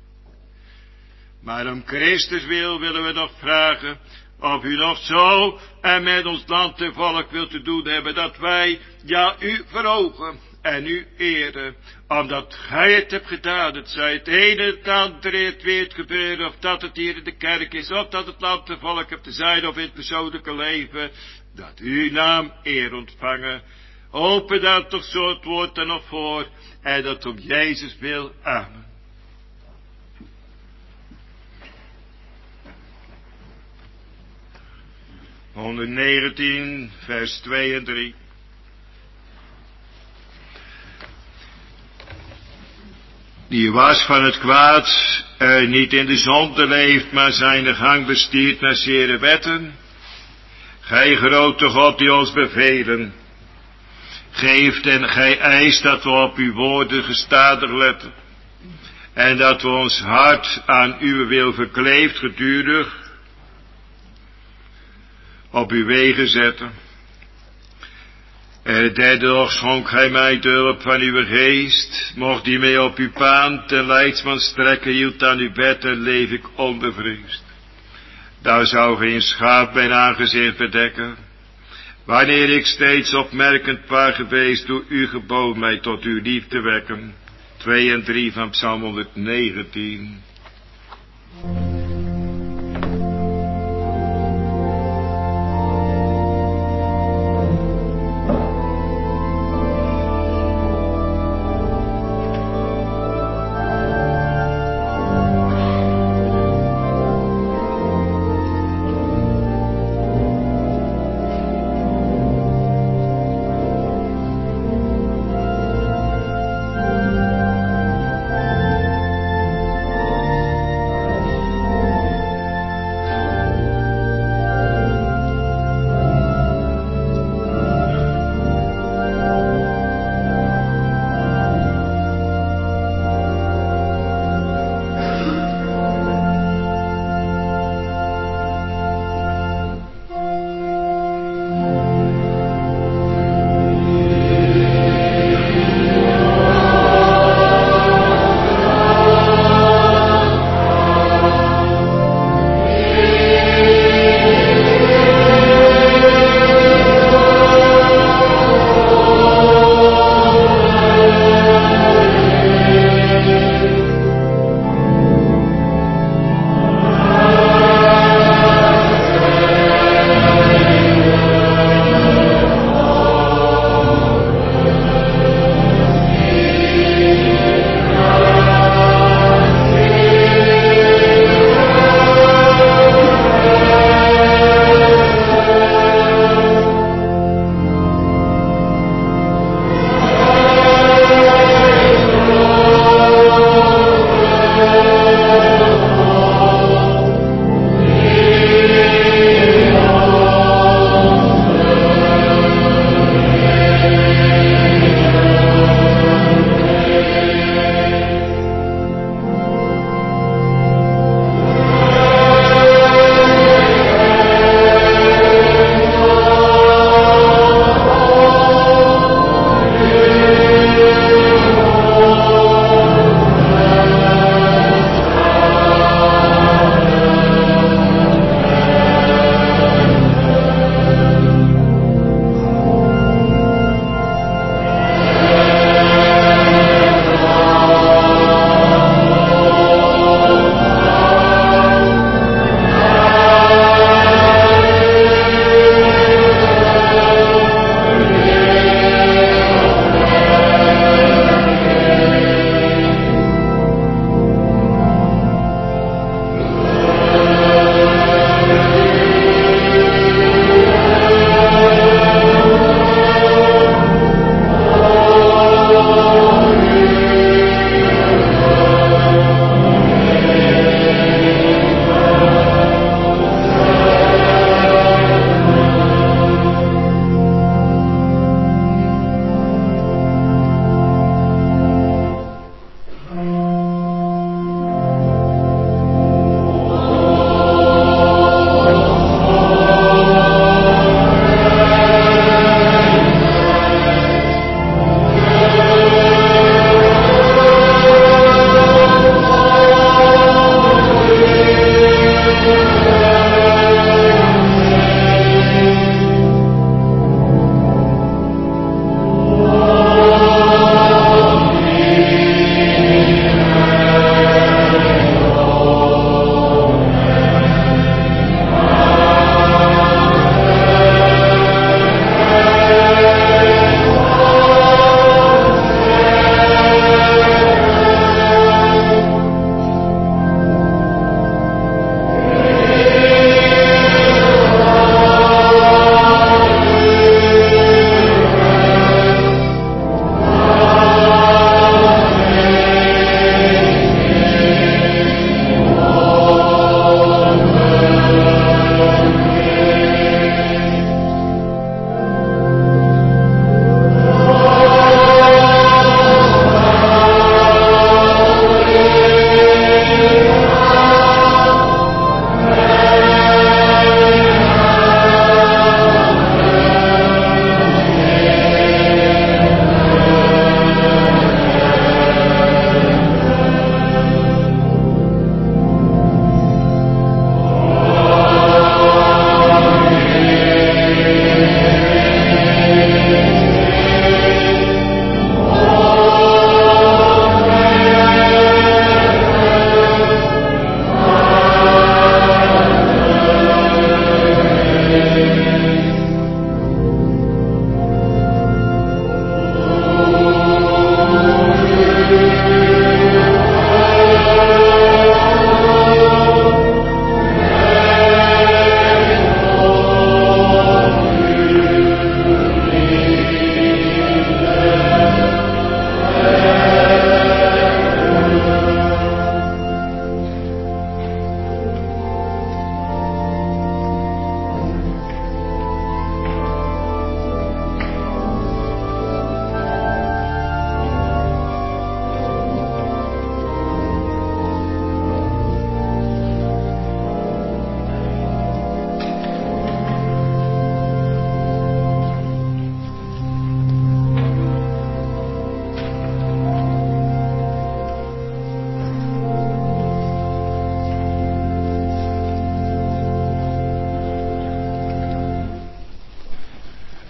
Maar om Christus wil, willen we nog vragen, of u nog zo en met ons land en volk wilt te doen hebben, dat wij, ja, u verhogen en u eren, omdat gij het hebt gedaan. Het zij het ene het andere het weer het gebeuren, of dat het hier in de kerk is, of dat het land en volk hebt te zijn, of in het persoonlijke leven, dat uw naam eer ontvangen. Open dan toch zo het woord er nog voor, en dat om Jezus wil. Amen. honderdnegentien, vers twee en drie. Die was van het kwaad, uh, niet in de zonde leeft, maar zijn de gang bestiert naar zere wetten. Gij grote God die ons bevelen, geeft en gij eist dat we op uw woorden gestadig letten. En dat we ons hart aan uw wil verkleefd gedurig op uw wegen zetten. En het derde nog schonk gij mij de hulp van uw geest, mocht die mij op uw paan ten leidsman strekken, hield aan uw bed en leef ik onbevreesd. Daar zou geen schaap mijn aangezicht bedekken, wanneer ik steeds opmerkend waar geweest door uw gebood mij tot uw liefde wekken. twee en drie van Psalm honderdnegentien.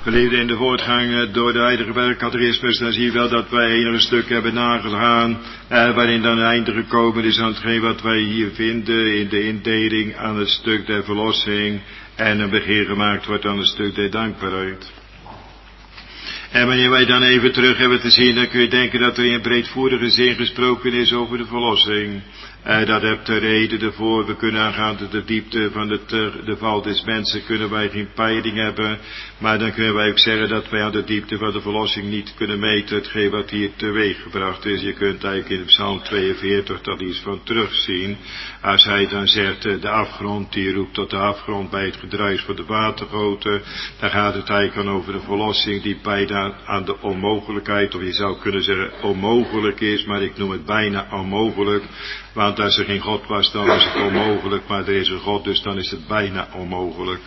We leerden in de voortgang door de heilige Bergcatechismus, dan zie je wel dat wij een stuk hebben nagegaan, eh, waarin dan een einde gekomen is aan hetgeen wat wij hier vinden in de indeling aan het stuk der verlossing en een begin gemaakt wordt aan het stuk der dankbaarheid. En wanneer wij dan even terug hebben te zien, dan kun je denken dat er in breedvoerige zin gesproken is over de verlossing. Uh, dat hebt de reden ervoor. We kunnen aangaande de diepte van de, ter, de val des mensen kunnen wij geen peiling hebben. Maar dan kunnen wij ook zeggen dat wij aan de diepte van de verlossing niet kunnen meten hetgeen wat hier teweeg gebracht is. Je kunt eigenlijk in Psalm tweeënveertig dat iets van terugzien. Als hij dan zegt uh, de afgrond, die roept tot de afgrond bij het gedruis van de watergoten. Dan gaat het eigenlijk dan over de verlossing die bijna aan de onmogelijkheid, of je zou kunnen zeggen onmogelijk is, maar ik noem het bijna onmogelijk. Want als er geen God was, dan was het onmogelijk, maar er is een God, dus dan is het bijna onmogelijk.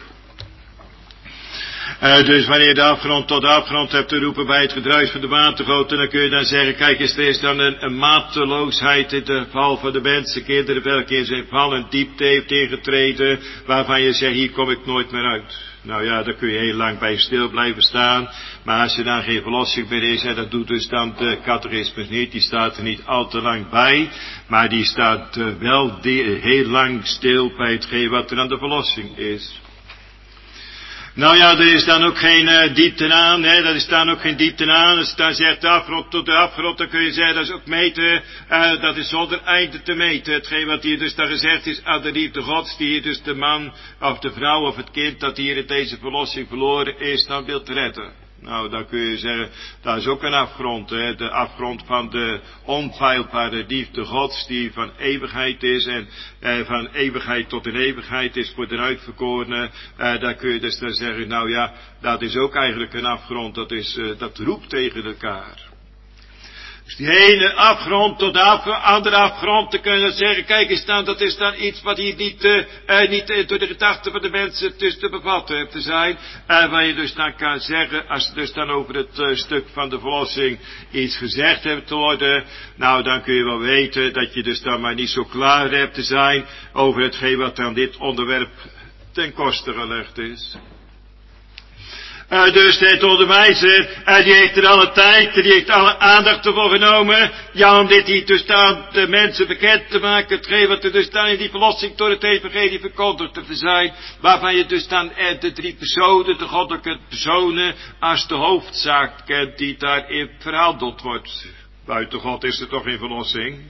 Uh, dus wanneer de afgrond tot de afgrond hebt te roepen bij het gedruis van de watergoten, dan kun je dan zeggen, kijk eens, er is dan een, een mateloosheid in de val van de mensenkinderen, welke in zijn val een diepte heeft ingetreden, waarvan je zegt, hier kom ik nooit meer uit. Nou ja, daar kun je heel lang bij stil blijven staan. Maar als er dan geen verlossing meer is, en dat doet dus dan de catechismus niet, die staat er niet al te lang bij, maar die staat uh, wel die, heel lang stil bij hetgeen wat er aan de verlossing is. Nou ja, er is dan ook geen uh, diepte aan, hè, dat is dan ook geen diepte aan. Als je dan zegt de afgrond tot de afgrond, dan kun je zeggen, dat is ook meten, uh, dat is zonder einde te meten. Hetgeen wat hier dus dan gezegd is, aan de liefde Gods, die hier dus de man, of de vrouw, of het kind, dat hier in deze verlossing verloren is, dan wilt redden. Nou, dan kun je zeggen, dat is ook een afgrond, hè? De afgrond van de onfeilbare liefde Gods, die van eeuwigheid is en eh, van eeuwigheid tot in eeuwigheid is voor de uitverkorenen. Eh, daar kun je dus dan zeggen, nou ja, dat is ook eigenlijk een afgrond, dat is, uh, dat roept tegen elkaar. Dus die ene afgrond tot de af, andere afgrond, dan kun je dan zeggen, kijk eens dan, dat is dan iets wat hier niet, uh, uh, niet uh, door de gedachten van de mensen dus te bevatten heeft te zijn. En uh, waar je dus dan kan zeggen, als er dus dan over het uh, stuk van de verlossing iets gezegd hebt te worden, nou dan kun je wel weten dat je dus dan maar niet zo klaar hebt te zijn over hetgeen wat aan dit onderwerp ten koste gelegd is. Uh, dus het onderwijzer, uh, die heeft er alle tijd, die heeft alle aandacht ervoor genomen, ja, om dit hier dus aan de mensen bekend te maken, hetgeen wat er dus dan in die verlossing door het evangelie verkondigd te zijn, waarvan je dus dan uh, de drie personen, de goddelijke personen, als de hoofdzaak kent die daarin verhandeld wordt. Buiten God is er toch geen verlossing.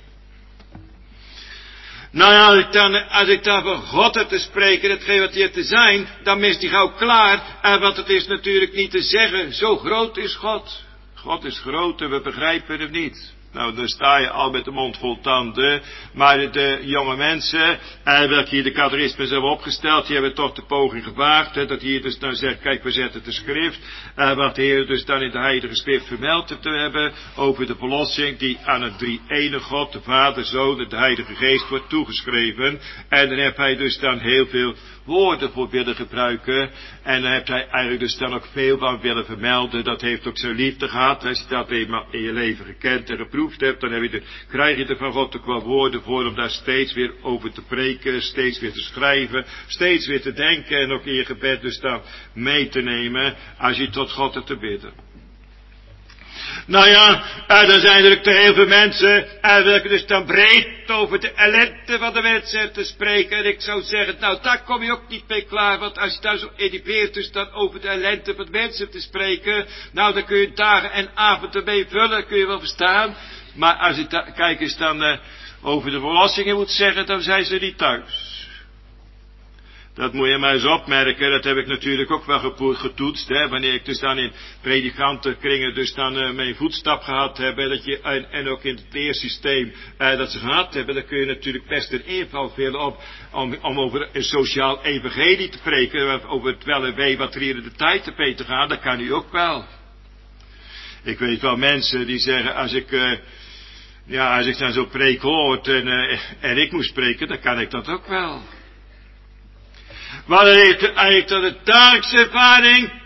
Nou ja, als ik dan, als ik dan van God heb te spreken, hetgeen wat hier te zijn, dan mist hij gauw klaar. En want het is natuurlijk niet te zeggen, zo groot is God. God is groot en we begrijpen hem niet. Nou, dan sta je al met de mond vol tanden. Maar de jonge mensen, eh, welke hier de catechismus hebben opgesteld, die hebben toch de poging gewaagd. Hè, dat hier dus dan zegt, kijk, we zetten de schrift. Eh, wat de Heer dus dan in de heilige schrift vermeld heeft te hebben. Over de verlossing die aan het drie-ene God, de Vader, Zoon en de Heilige Geest wordt toegeschreven. En dan heeft hij dus dan heel veel woorden voor willen gebruiken. En dan heeft hij eigenlijk dus dan ook veel van willen vermelden. Dat heeft ook zijn liefde gehad. Als je dat eenmaal in je leven gekend en geproefd hebt, dan heb je de, krijg je er van God ook wel woorden voor om daar steeds weer over te preken, steeds weer te schrijven, steeds weer te denken en ook in je gebed dus dan mee te nemen als je tot God hebt te bidden. Nou ja, uh, dan zijn er ook te heel veel mensen, uh, welke dus dan breed over de ellende van de mens hebben te spreken. En ik zou zeggen, nou daar kom je ook niet mee klaar, want als je daar zo edipeert dus dan over de ellende van de mens hebt te spreken, nou dan kun je dagen en avonden mee vullen, kun je wel verstaan. Maar als je da- kijk eens dan uh, over de verlossingen moet zeggen, dan zijn ze niet thuis. Dat moet je maar eens opmerken, dat heb ik natuurlijk ook wel getoetst, hè, wanneer ik dus dan in predikantenkringen dus dan uh, mijn voetstap gehad heb, dat je, en, en ook in het leersysteem uh, dat ze gehad hebben, dan kun je natuurlijk best een inval vullen op, om, om over een sociaal evangelie te preken, over het wel en wee wat er hier in de tijd te peten gaat, dat kan u ook wel. Ik weet wel mensen die zeggen, als ik, uh, ja, als ik dan zo'n preek hoort en, uh, en ik moet spreken, dan kan ik dat ook wel. Maar hij heeft eigenlijk tot de dagelijkse ervaring,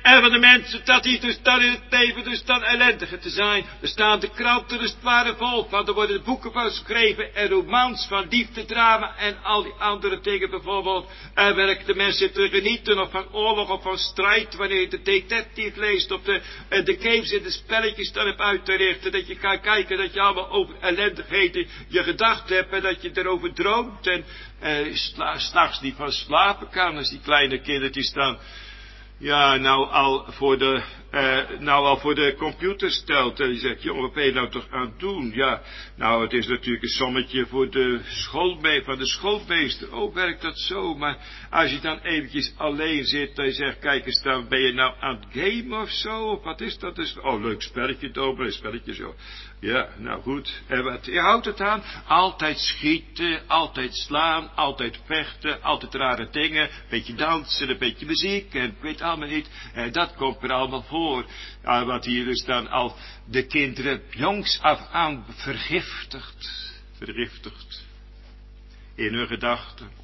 En van de mensen dat die dus dan in het leven dus dan ellendiger te zijn. Er staan de kranten dus het ware vol van. Er worden boeken van geschreven en romans van liefde, drama en al die andere dingen bijvoorbeeld. En welke de mensen te genieten of van oorlog of van strijd. Wanneer je de detective leest of de, uh, de games en de spelletjes dan hebt uit te richten. Dat je kan kijken dat je allemaal over ellendigheden je gedachten hebt en dat je erover droomt. En uh, sla, s'nachts niet van slapen kan als die kleine kindertjes dan... Ja, nou al voor de, uh, nou al voor de computer stelt. En die zegt, jongen, wat ben je nou toch aan het doen? Ja, nou, het is natuurlijk een sommetje voor de schoolme van de schoolmeester. Oh, werkt dat zo? Maar als je dan eventjes alleen zit, en je zegt, kijk eens dan, ben je nou aan het gamen of zo? Of wat is dat dus? Oh, leuk spelletje, dober, een spelletje zo. Ja, nou goed. En wat, je houdt het aan? Altijd schieten, altijd slaan, altijd vechten, altijd rare dingen. Beetje dansen, een beetje muziek en ik weet allemaal niet. En dat komt er allemaal voor. Ja, wat hier dus dan al de kinderen jongs af aan vergiftigt. Vergiftigt. In hun gedachten.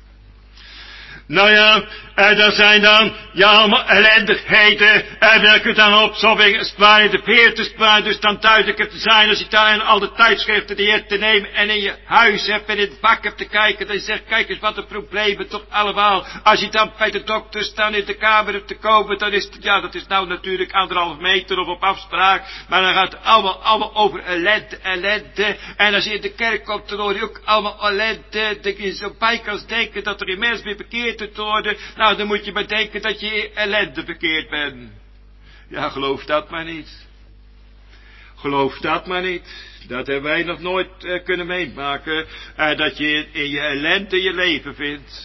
Nou ja, en dat zijn dan, ja, allemaal ellendigheden, en welke dan opzomming, waar de veertigsplein, dus dan duidelijker te zijn, als je daar al de tijdschriften die je hebt te nemen, en in je huis hebt, en in het bak hebt te kijken, dan je zegt, kijk eens wat de problemen toch allemaal, als je dan bij de dokters dan in de kamer hebt te komen, dan is het, ja, dat is nou natuurlijk anderhalf meter of op afspraak, maar dan gaat het allemaal, allemaal over ellende, ellende, en als je in de kerk komt, dan hoor je ook allemaal ellende, dat je zo bij kan denken dat er een mens weer bekeerd te worden, nou dan moet je maar denken dat je ellende bekeerd bent. Ja, geloof dat maar niet. Geloof dat maar niet. Dat hebben wij nog nooit uh, kunnen meemaken, uh, dat je in, in je ellende je leven vindt.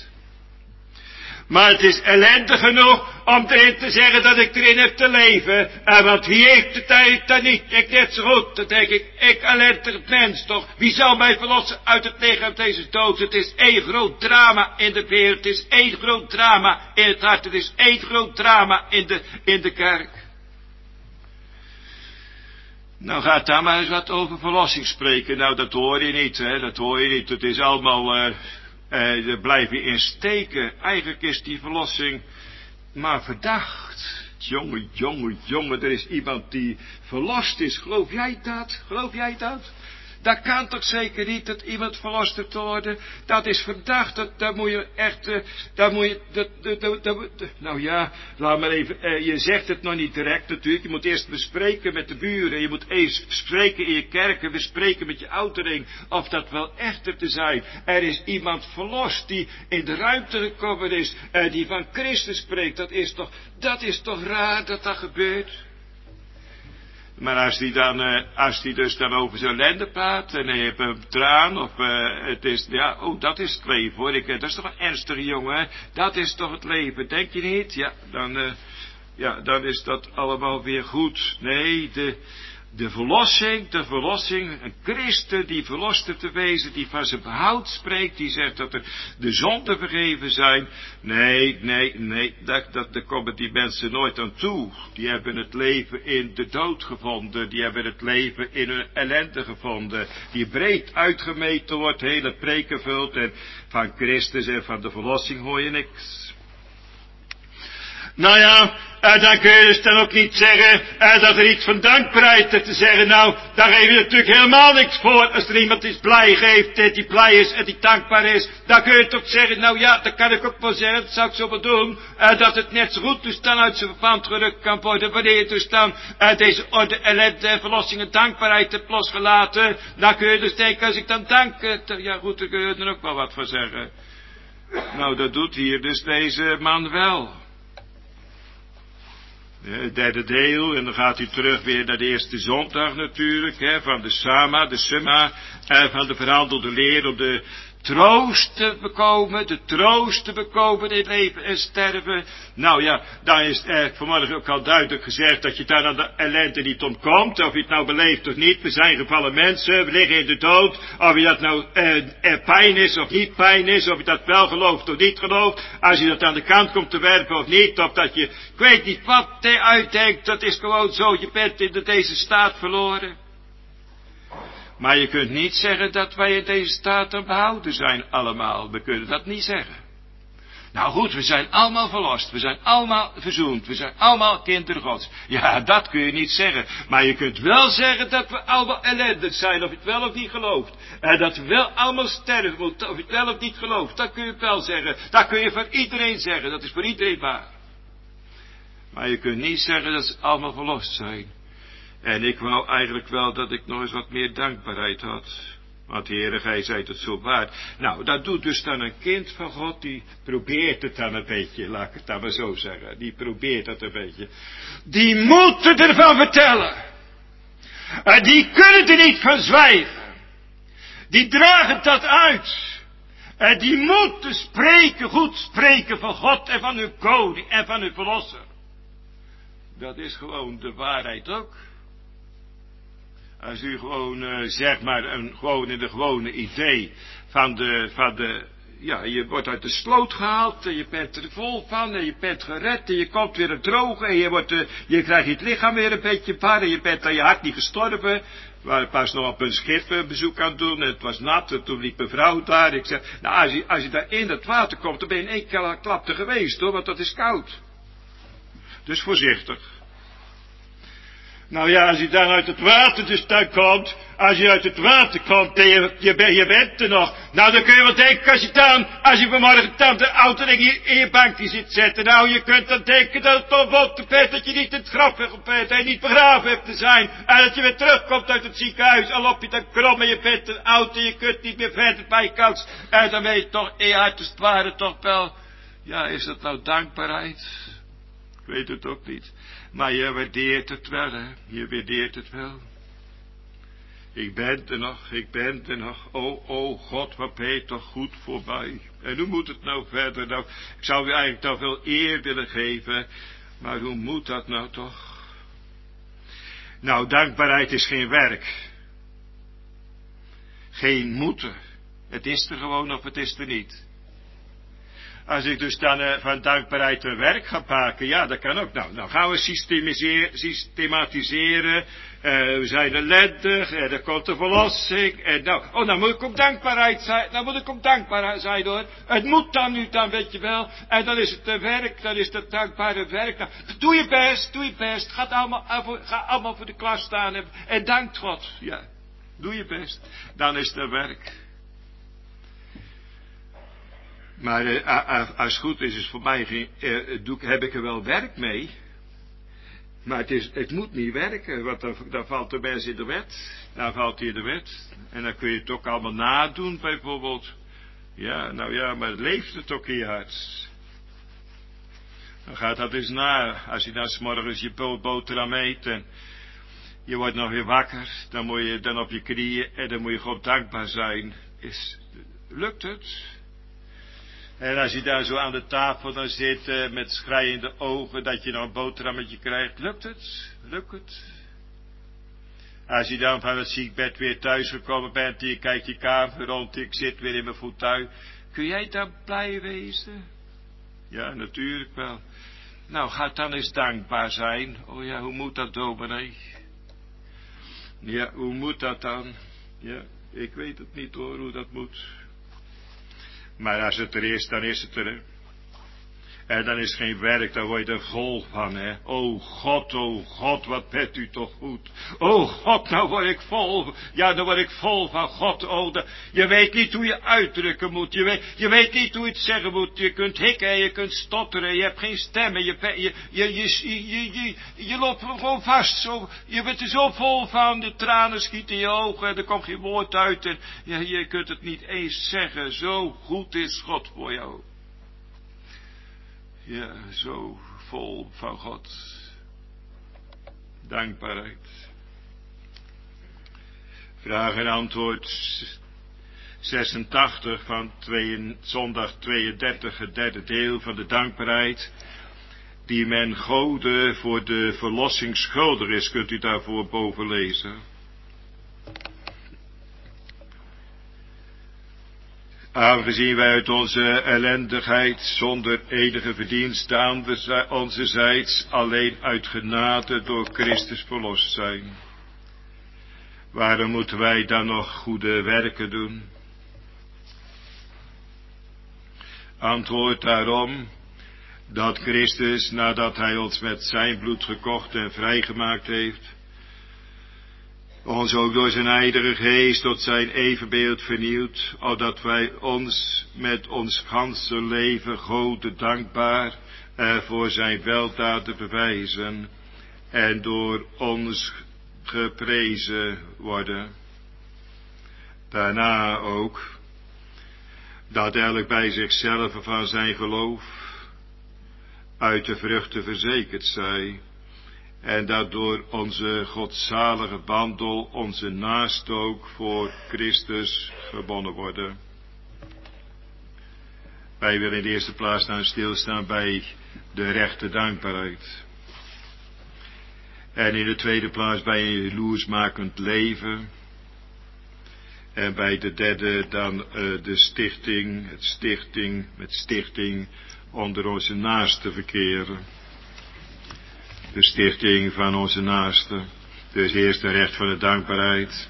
Maar het is ellende genoeg om erin te zeggen dat ik erin heb te leven. En want wie heeft de tijd dan niet? Ik net zo goed. Dan denk ik, ik ellendig mens toch. Wie zal mij verlossen uit het lichaam deze dood? Het is één groot drama in de wereld. Het is één groot drama in het hart. Het is één groot drama in de, in de kerk. Nou gaat daar maar eens wat over verlossing spreken. Nou dat hoor je niet, hè. Dat hoor je niet. Het is allemaal... Uh, Uh, daar blijf je in steken. Eigenlijk is die verlossing maar verdacht. Jongen, jongen, jongen, er is iemand die verlost is. Geloof jij dat? Geloof jij dat? Dat kan toch zeker niet dat iemand verlost heeft te worden? Dat is verdacht, dat, dat moet je echt, uh, dat moet je, dat, dat, dat, dat, dat, nou ja, laat maar even, uh, je zegt het nog niet direct natuurlijk, je moet eerst bespreken met de buren, je moet eerst bespreken in je kerken, bespreken met je oudering, of dat wel echt te zijn. Er is iemand verlost die in de ruimte gekomen is, uh, die van Christus spreekt, dat is toch, dat is toch raar dat dat gebeurt? Maar als die dan, uh, als die dus dan over zijn ellende praat, en hij heeft een traan, of uh, het is, ja, oh, dat is het leven hoor, ik, dat is toch een ernstige jongen, hè? Dat is toch het leven, denk je niet? Ja, dan, uh, ja, dan is dat allemaal weer goed. Nee, de, de verlossing, de verlossing, een christen die verlost te wezen, die van zijn behoud spreekt, die zegt dat er de zonden vergeven zijn. Nee, nee, nee, dat, dat, daar komen die mensen nooit aan toe. Die hebben het leven in de dood gevonden, die hebben het leven in hun ellende gevonden, die breed uitgemeten wordt, heel het preken vult, en van Christus en van de verlossing hoor je niks. Nou ja, uh, dan kun je dus dan ook niet zeggen uh, dat er iets van dankbaarheid is te zeggen. Nou, daar geef je natuurlijk helemaal niks voor. Als er iemand iets blij geeft, uh, die blij is en die dankbaar is, dan kun je toch zeggen, nou ja, dat kan ik ook wel zeggen, dat zou ik zo wel doen, uh, dat het net zo goed dus dan uit zijn verband gerukt kan worden, wanneer je dus dan uh, deze orde, ellende en verlossing en dankbaarheid hebt losgelaten, dan kun je dus denken, als ik dan dank, uh, ja goed, daar kun je er ook wel wat van zeggen. Nou, dat doet hier dus deze man wel. Het derde deel, en dan gaat u terug weer naar de eerste zondag natuurlijk, hè, van de Sama, de Summa, en van de verhandelde leer om de troost te bekomen, de troost te bekomen in leven en sterven. Nou ja, daar is er vanmorgen ook al duidelijk gezegd dat je daar aan de ellende niet ontkomt, of je het nou beleeft of niet. We zijn gevallen mensen, we liggen in de dood, of je dat nou eh, eh, pijn is of niet pijn is, of je dat wel gelooft of niet gelooft, als je dat aan de kant komt te werpen of niet, of dat je, ik weet niet wat je uitdenkt, dat is gewoon zo, je bent in deze staat verloren. Maar je kunt niet zeggen dat wij in deze staat aan behouden zijn allemaal. We kunnen dat niet zeggen. Nou goed, we zijn allemaal verlost. We zijn allemaal verzoend. We zijn allemaal kinderen Gods. Ja, dat kun je niet zeggen. Maar je kunt wel zeggen dat we allemaal ellendig zijn. Of je het wel of niet gelooft. En dat we wel allemaal sterven moeten. Of je het wel of niet gelooft. Dat kun je wel zeggen. Dat kun je voor iedereen zeggen. Dat is voor iedereen waar. Maar je kunt niet zeggen dat ze allemaal verlost zijn. En ik wou eigenlijk wel dat ik nog eens wat meer dankbaarheid had. Want Heere, gij zijt het zo waard. Nou, dat doet dus dan een kind van God, die probeert het dan een beetje, laat ik het dan maar zo zeggen. Die probeert het een beetje. Die moeten ervan vertellen. En die kunnen er niet van zwijgen. Die dragen dat uit. En die moeten spreken, goed spreken van God en van hun koning en van hun verlosser. Dat is gewoon de waarheid ook. Als u gewoon, uh, zeg maar, een, gewoon in de gewone idee van de, van de, ja, je wordt uit de sloot gehaald, en je bent er vol van, en je bent gered, en je komt weer op droog, en je wordt, uh, je krijgt het lichaam weer een beetje par, en je bent aan je hart niet gestorven. We waren pas nog op een schip uh, bezoek aan het doen, en het was nat, en toen liep een vrouw daar, ik zei, nou, als je, als je daar in dat water komt, dan ben je in één keer klapte geweest, hoor, want dat is koud. Dus voorzichtig. Nou ja, als je dan uit het water dus dan komt, als je uit het water komt en je, je, je bent er nog, nou dan kun je wel denken als je dan, als je vanmorgen dan de auto in je, in je bankje zit zetten, nou je kunt dan denken dat het toch op de pet, dat je niet in het graf hebt gepet en niet begraven hebt te zijn, en dat je weer terugkomt uit het ziekenhuis, al op je dan krom en je bent een auto, je kunt niet meer verder bij je kans, en dan weet je toch, in je hart als het ware toch wel, ja is dat nou dankbaarheid? Ik weet het ook niet. Maar je waardeert het wel, hè. Je waardeert het wel. Ik ben er nog, ik ben er nog. Oh, oh, God, wat ben je toch goed voor mij. En hoe moet het nou verder? Nou, ik zou u eigenlijk toch veel eer willen geven. Maar hoe moet dat nou toch? Nou, dankbaarheid is geen werk. Geen moeten. Het is er gewoon of het is er niet. Als ik dus dan uh, van dankbaarheid een werk ga maken, ja, dat kan ook. Nou, nou gaan we systematiseren. Uh, we zijn ellendig, en er komt de verlossing. En nou, oh, nou moet ik op dankbaarheid zijn. Nou moet ik op dankbaarheid zijn hoor. Het moet dan nu dan, weet je wel. En dan is het een werk, dan is het dankbare werk. Nou, doe je best, doe je best. Ga allemaal, ga allemaal voor de klas staan en, en dankt God. Ja, doe je best. Dan is het een werk. Maar uh, als het goed is, is voor mij geen, uh, doe, heb ik er wel werk mee. Maar het, is, het moet niet werken, want dan, dan valt de mens in de wet. Dan valt hij in de wet. En dan kun je het ook allemaal nadoen, bijvoorbeeld. Ja, nou ja, maar leeft het ook in je hart? Dan gaat dat eens na. Als je dan 's morgens je boterham eet en je wordt nog weer wakker, dan moet je dan op je knieën en dan moet je God dankbaar zijn. Is, lukt het? En als je daar zo aan de tafel dan zit uh, met schreiende ogen dat je nog een boterhammetje krijgt, lukt het? Lukt het? Als je dan van het ziekbed weer thuis gekomen bent en je kijkt je kamer rond, ik zit weer in mijn fauteuil, kun jij dan blij wezen? Ja, natuurlijk wel. Nou, ga dan eens dankbaar zijn. Oh ja, hoe moet dat, dominee? Ja, hoe moet dat dan? Ja, ik weet het niet hoor, hoe dat moet. Maar als het er is, dan is het er, hè. En dan is het geen werk, dan word je er vol van, hè. O God, o God, wat bent u toch goed. O God, nou word ik vol, ja, dan word ik vol van God. O, de, je weet niet hoe je uitdrukken moet, je weet, je weet niet hoe je het zeggen moet. Je kunt hikken, je kunt stotteren, je hebt geen stemmen, je, je, je, je, je, je, je loopt gewoon vast, zo, je bent er zo vol van, de tranen schieten in je ogen, en er komt geen woord uit, en ja, je kunt het niet eens zeggen, zo goed is God voor jou. Ja, zo vol van God. Dankbaarheid. Vraag en antwoord zesentachtig van twee, zondag tweeëndertig, het derde deel van de dankbaarheid. Die men Gode voor de verlossing schuldig is, kunt u daarvoor boven lezen. Aangezien wij uit onze ellendigheid zonder enige verdienste onzerzijds alleen uit genade door Christus verlost zijn. Waarom moeten wij dan nog goede werken doen? Antwoord daarom dat Christus, nadat hij ons met zijn bloed gekocht en vrijgemaakt heeft, ons ook door zijn heilige geest tot zijn evenbeeld vernieuwt, opdat wij ons met ons ganse leven Gode dankbaar eh, voor zijn weldaden bewijzen en door ons geprezen worden. Daarna ook dat elk bij zichzelf van zijn geloof uit de vruchten verzekerd zij, en dat door onze godzalige wandel onze naasten ook voor Christus gewonnen worden. Wij willen in de eerste plaats nou stilstaan bij de rechte dankbaarheid. En in de tweede plaats bij een jaloersmakend leven. En bij de derde dan uh, de stichting, het stichting, met stichting onder onze naasten verkeren. De stichting van onze naasten. Dus eerst de recht van de dankbaarheid.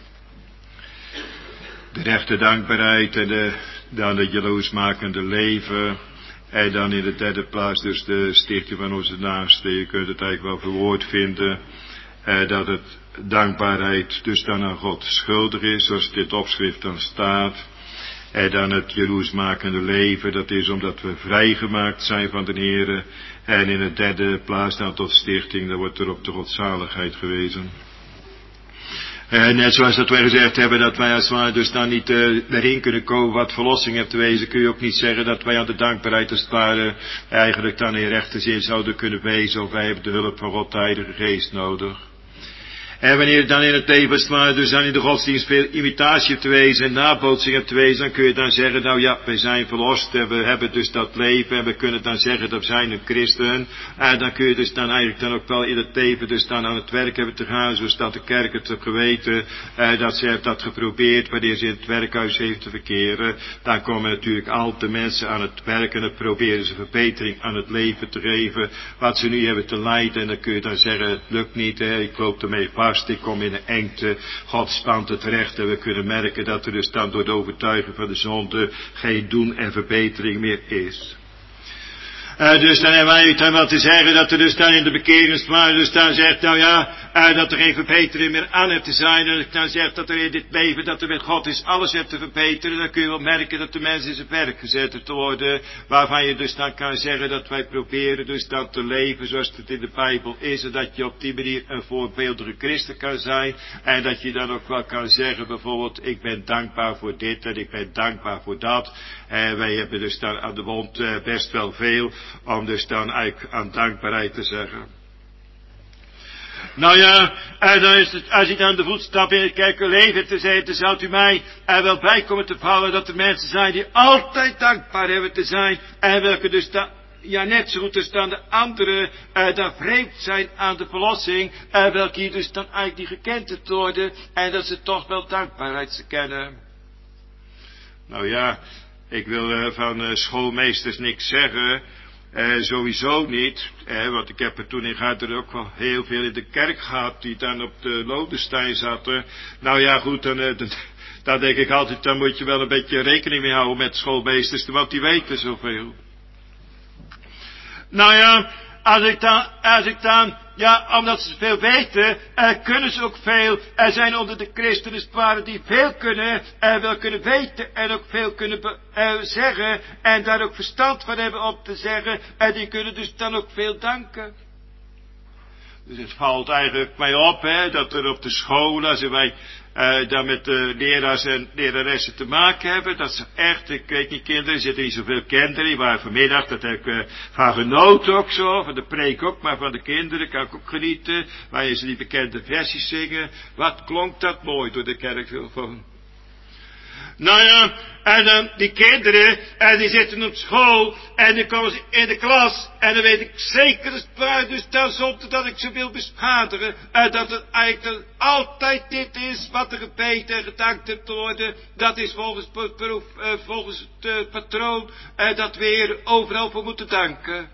De rechte dankbaarheid en de, dan het jaloersmakende leven. En dan in de derde plaats dus de stichting van onze naasten. Je kunt het eigenlijk wel verwoord vinden. Eh, dat het dankbaarheid dus dan aan God schuldig is, zoals dit opschrift dan staat. En dan het jaloersmakende leven, dat is omdat we vrijgemaakt zijn van de Heere. En in de derde plaats dan tot stichting, dan wordt er op de godzaligheid gewezen. En net zoals dat wij gezegd hebben, dat wij als het ware dus dan niet uh, erin kunnen komen wat verlossing heeft te wezen, kun je ook niet zeggen dat wij aan de dankbaarheid als het ware eigenlijk dan in rechte zin zouden kunnen wezen, of wij hebben de hulp van God de Heilige Geest nodig. En wanneer dan in het leven maar dus dan in de godsdienst veel imitatie hebt te wezen en nabootsing hebt te wezen, dan kun je dan zeggen, nou ja, wij zijn verlost en we hebben dus dat leven en we kunnen dan zeggen dat we zijn een christen. En dan kun je dus dan eigenlijk dan ook wel in het leven dus dan aan het werk hebben te gaan, zoals dat de kerk het heeft geweten, eh, dat ze heeft dat geprobeerd, wanneer ze in het werkhuis heeft te verkeren. Dan komen natuurlijk altijd mensen aan het werk en dan proberen ze verbetering aan het leven te geven, wat ze nu hebben te lijden. En dan kun je dan zeggen, het lukt niet, hè, ik loop ermee vast. Ik kom in een engte, God spant het recht en we kunnen merken dat er dus dan door de overtuiging van de zonde geen doen en verbetering meer is. Uh, dus dan hebben wij dan wat te zeggen dat er dus dan in de bekeringsplaats dus dan zegt, nou ja, uh, dat er geen verbetering meer aan heeft te zijn. En dan zegt dat er in dit leven, dat er met God is alles heeft te verbeteren. Dan kun je wel merken dat de mens in zijn werk gezet heeft te worden. Waarvan je dus dan kan zeggen dat wij proberen dus dan te leven zoals het in de Bijbel is. En dat je op die manier een voorbeeldige christen kan zijn. En dat je dan ook wel kan zeggen bijvoorbeeld, ik ben dankbaar voor dit en ik ben dankbaar voor dat. En uh, wij hebben dus dan aan de mond uh, best wel veel om dus dan eigenlijk aan dankbaarheid te zeggen. Nou ja, en dan is het, als ik dan de voetstap in het kerkenleven te zeggen, dan zou u mij er wel bij komen te vallen dat er mensen zijn die altijd dankbaar hebben te zijn. En welke dus dan, ja net zo goed als dan de anderen, uh, dan vreemd zijn aan de verlossing. En uh, welke hier dus dan eigenlijk niet gekend te worden. En dat ze toch wel dankbaarheid kennen. Nou ja, ik wil uh, van uh, schoolmeesters niks zeggen. Uh, sowieso niet, eh, want ik heb er toen in Garderen ook wel heel veel in de kerk gehad, die dan op de Lodenstein zaten. Nou ja, goed, dan, uh, dan, dan denk ik altijd, dan moet je wel een beetje rekening mee houden met schoolmeesters, want die weten zoveel. Nou ja, als ik dan, als ik dan, ja, omdat ze veel weten, uh, kunnen ze ook veel. Er zijn onder de christenen sparen die veel kunnen, en wel kunnen weten en ook veel kunnen be, uh, zeggen. En daar ook verstand van hebben om te zeggen. En die kunnen dus dan ook veel danken. Dus het valt eigenlijk mij op, hè, dat er op de scholen, als wij uh, daar met de leraars en leraressen te maken hebben, dat ze echt, ik weet niet, kinderen, er zitten niet zoveel kinderen, die waren vanmiddag, dat heb ik uh, van genoten ook zo, van de preek ook, maar van de kinderen kan ik ook genieten, waar ze die bekende versies zingen. Wat klonk dat mooi door de kerktelefoon. Nou ja, en dan die kinderen, en die zitten op school, en dan komen ze in de klas, en dan weet ik zeker dat het waar, dus dan zonder dat ik ze wil beschadigen, en dat het eigenlijk altijd dit is, wat er gebeten en gedankt hebt te worden, dat is volgens, proef, uh, volgens het uh, patroon, uh, dat we hier overal voor moeten danken.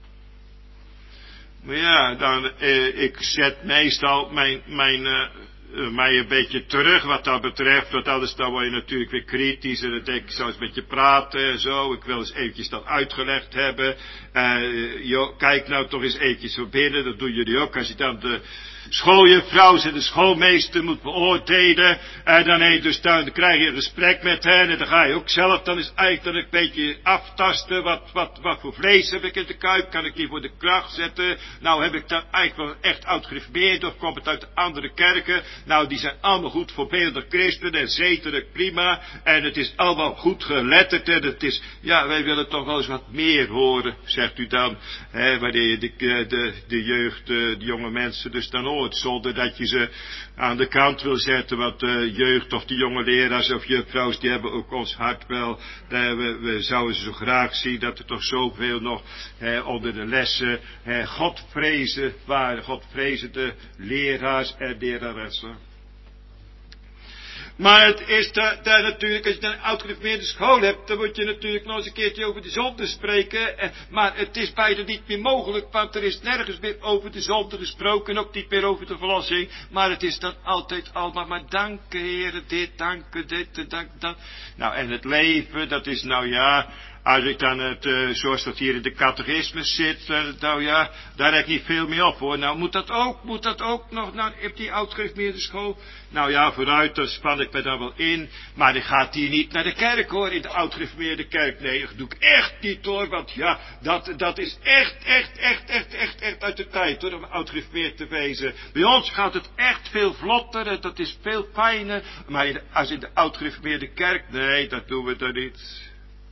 Maar ja, dan, uh, ik zet meestal mijn, mijn, uh, uh, mij een beetje terug wat dat betreft, want anders dan word je natuurlijk weer kritisch en dan denk ik, zou eens met je praten en zo, ik wil eens eventjes dat uitgelegd hebben, uh, joh, kijk nou toch eens eventjes van binnen, dat doen jullie ook, als je dan de schooljuffrouw en de schoolmeester moet beoordelen, en dan, he, dus dan krijg je een gesprek met hen, en dan ga je ook zelf dan eens eigenlijk dan een beetje aftasten, wat, wat, wat voor vlees heb ik in de kuip, kan ik die voor de kracht zetten, nou heb ik dan eigenlijk wel echt oud gereformeerd, of komt het uit de andere kerken, nou die zijn allemaal goed voorbeeldig christenen, en zetelijk prima, en het is allemaal goed geletterd, en het is, ja, wij willen toch wel eens wat meer horen, zegt u dan, hè, wanneer je de, de, de jeugd, de jonge mensen dus dan hoort, zonder dat je ze aan de kant wil zetten, want de jeugd of de jonge leraars of juffrouws, die hebben ook ons hart wel, we, we zouden ze zo graag zien dat er toch zoveel nog eh, onder de lessen eh, God vrezen waren, God vrezende leraars en leraressen. Maar het is daar, daar natuurlijk, als je dan een oud-gereformeerde school hebt, dan moet je natuurlijk nog eens een keertje over de zonde spreken. Eh, maar het is bijna niet meer mogelijk, want er is nergens meer over de zonde gesproken, ook niet meer over de verlossing. Maar het is dan altijd allemaal maar danken, heren, dit, danken, dit, dank, dat. Nou, en het leven, dat is nou ja, als ik dan het, uh, zoals dat hier in de catechismus zit, uh, nou ja, daar heb ik niet veel mee op hoor. Nou, moet dat ook, moet dat ook nog naar nou, die oud-gereformeerde school? Nou ja, vooruit, daar span ik me dan wel in, maar ik ga hier niet naar de kerk hoor, in de oud-gereformeerde kerk. Nee, dat doe ik echt niet hoor, want ja, dat, dat is echt, echt, echt, echt, echt, echt uit de tijd hoor, om oud-gereformeerd te wezen. Bij ons gaat het echt veel vlotter en dat is veel fijner, maar in de, als in de oud-gereformeerde kerk, nee, dat doen we dan niet.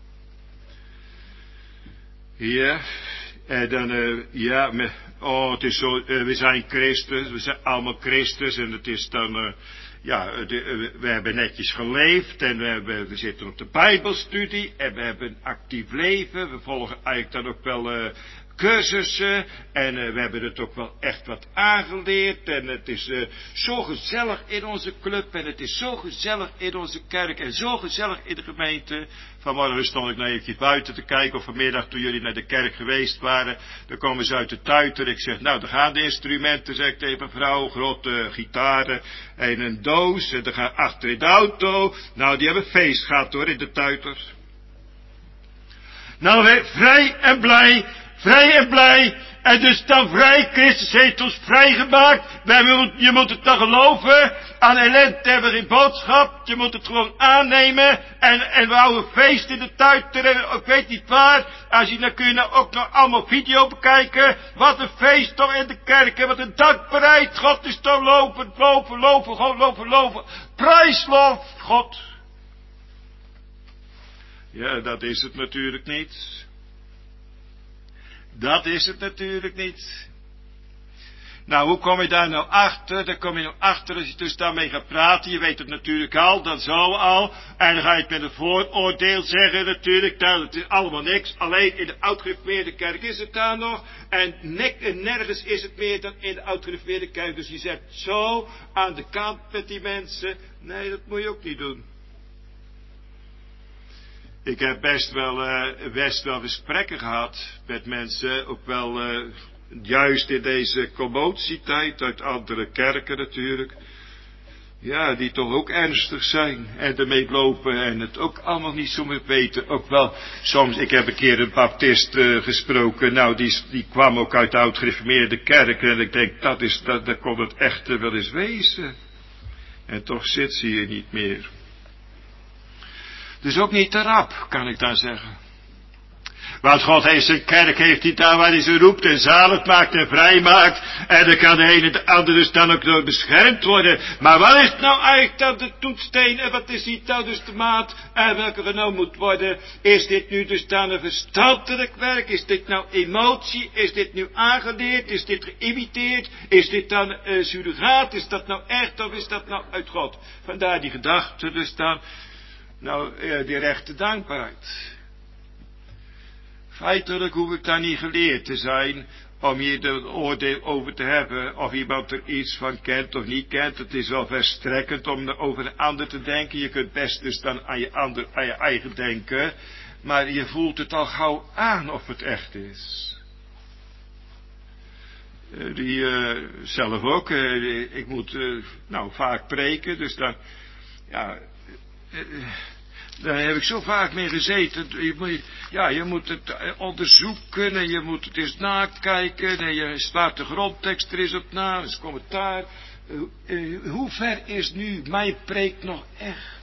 Ja, en dan, uh, ja, me, oh, het is zo, uh, we zijn Christus, we zijn allemaal Christus, en het is dan, uh, ja, de, uh, we hebben netjes geleefd, en we, hebben, we zitten op de Bijbelstudie, en we hebben een actief leven, we volgen eigenlijk dan ook wel, uh, cursussen, en uh, we hebben het ook wel echt wat aangeleerd, en het is uh, zo gezellig in onze club, en het is zo gezellig in onze kerk, en zo gezellig in de gemeente. Vanmorgen stond ik nou eventjes buiten te kijken, of vanmiddag toen jullie naar de kerk geweest waren, dan komen ze uit de tuiter, ik zeg, nou, daar gaan de instrumenten, zeg ik tegen mijn vrouw, grote gitaren, en een doos, en dan gaan achter in de auto, nou, die hebben feest gehad hoor, in de tuiters. Nou, we, vrij en blij, vrij en blij, en dus dan vrij, Christus heeft ons vrijgemaakt, wij, je moet het dan geloven, aan ellende hebben we geen boodschap, je moet het gewoon aannemen, en, en we houden feest in de tuiter, en ik weet niet waar, als je, dan kun je nou ook nog allemaal video bekijken, wat een feest toch in de kerk, wat een dankbaarheid, God is toch loven, loven, loven, gewoon loven, loven, prijsloof, God. Ja, dat is het natuurlijk niet. Dat is het natuurlijk niet. Nou, hoe kom je daar nou achter? Daar kom je nou achter als je dus daarmee gaat praten. Je weet het natuurlijk al, dat zo al. En dan ga je het met een vooroordeel zeggen natuurlijk. Dat is allemaal niks. Alleen in de oud-gereformeerde kerk is het daar nog. En, nek, en nergens is het meer dan in de oud-gereformeerde kerk. Dus je zet zo aan de kant met die mensen. Nee, dat moet je ook niet doen. Ik heb best wel, uh, best wel gesprekken gehad met mensen, ook wel uh, juist in deze commotietijd uit andere kerken natuurlijk. Ja, die toch ook ernstig zijn en ermee lopen en het ook allemaal niet zo meer weten. Ook wel, soms, ik heb een keer een baptist uh, gesproken, nou die, die kwam ook uit de oud-gereformeerde kerk en ik denk, dat is, dat, dat kon het echt uh, wel eens wezen. En toch zit ze hier niet meer. Dus ook niet te rap, kan ik dan zeggen. Want God heeft zijn kerk, heeft hij daar waar hij ze roept en zalig maakt en vrij maakt. En dan kan de ene en de andere dus dan ook door beschermd worden. Maar wat is nou eigenlijk dan de toetssteen en wat is hier nou dus de maat en welke genomen moet worden? Is dit nu dus dan een verstandelijk werk? Is dit nou emotie? Is dit nu aangeleerd? Is dit geïmiteerd? Is dit dan uh, surrogaat? Is dat nou echt of is dat nou uit God? Vandaar die gedachte dus dan. Nou, die rechte dankbaarheid. Feitelijk hoef ik daar niet geleerd te zijn om hier een oordeel over te hebben of iemand er iets van kent of niet kent. Het is wel verstrekkend om over een ander te denken. Je kunt best dus dan aan je, ander, aan je eigen denken, maar je voelt het al gauw aan of het echt is. Uh, die uh, zelf ook. Uh, ik moet uh, nou vaak preken, dus dan, ja, uh, daar heb ik zo vaak mee gezeten. Je moet, ja, je moet het onderzoeken en je moet het eens nakijken en je slaat de grondtekst er eens op na, eens commentaar. Uh, uh, hoe ver is nu mijn preek nog echt?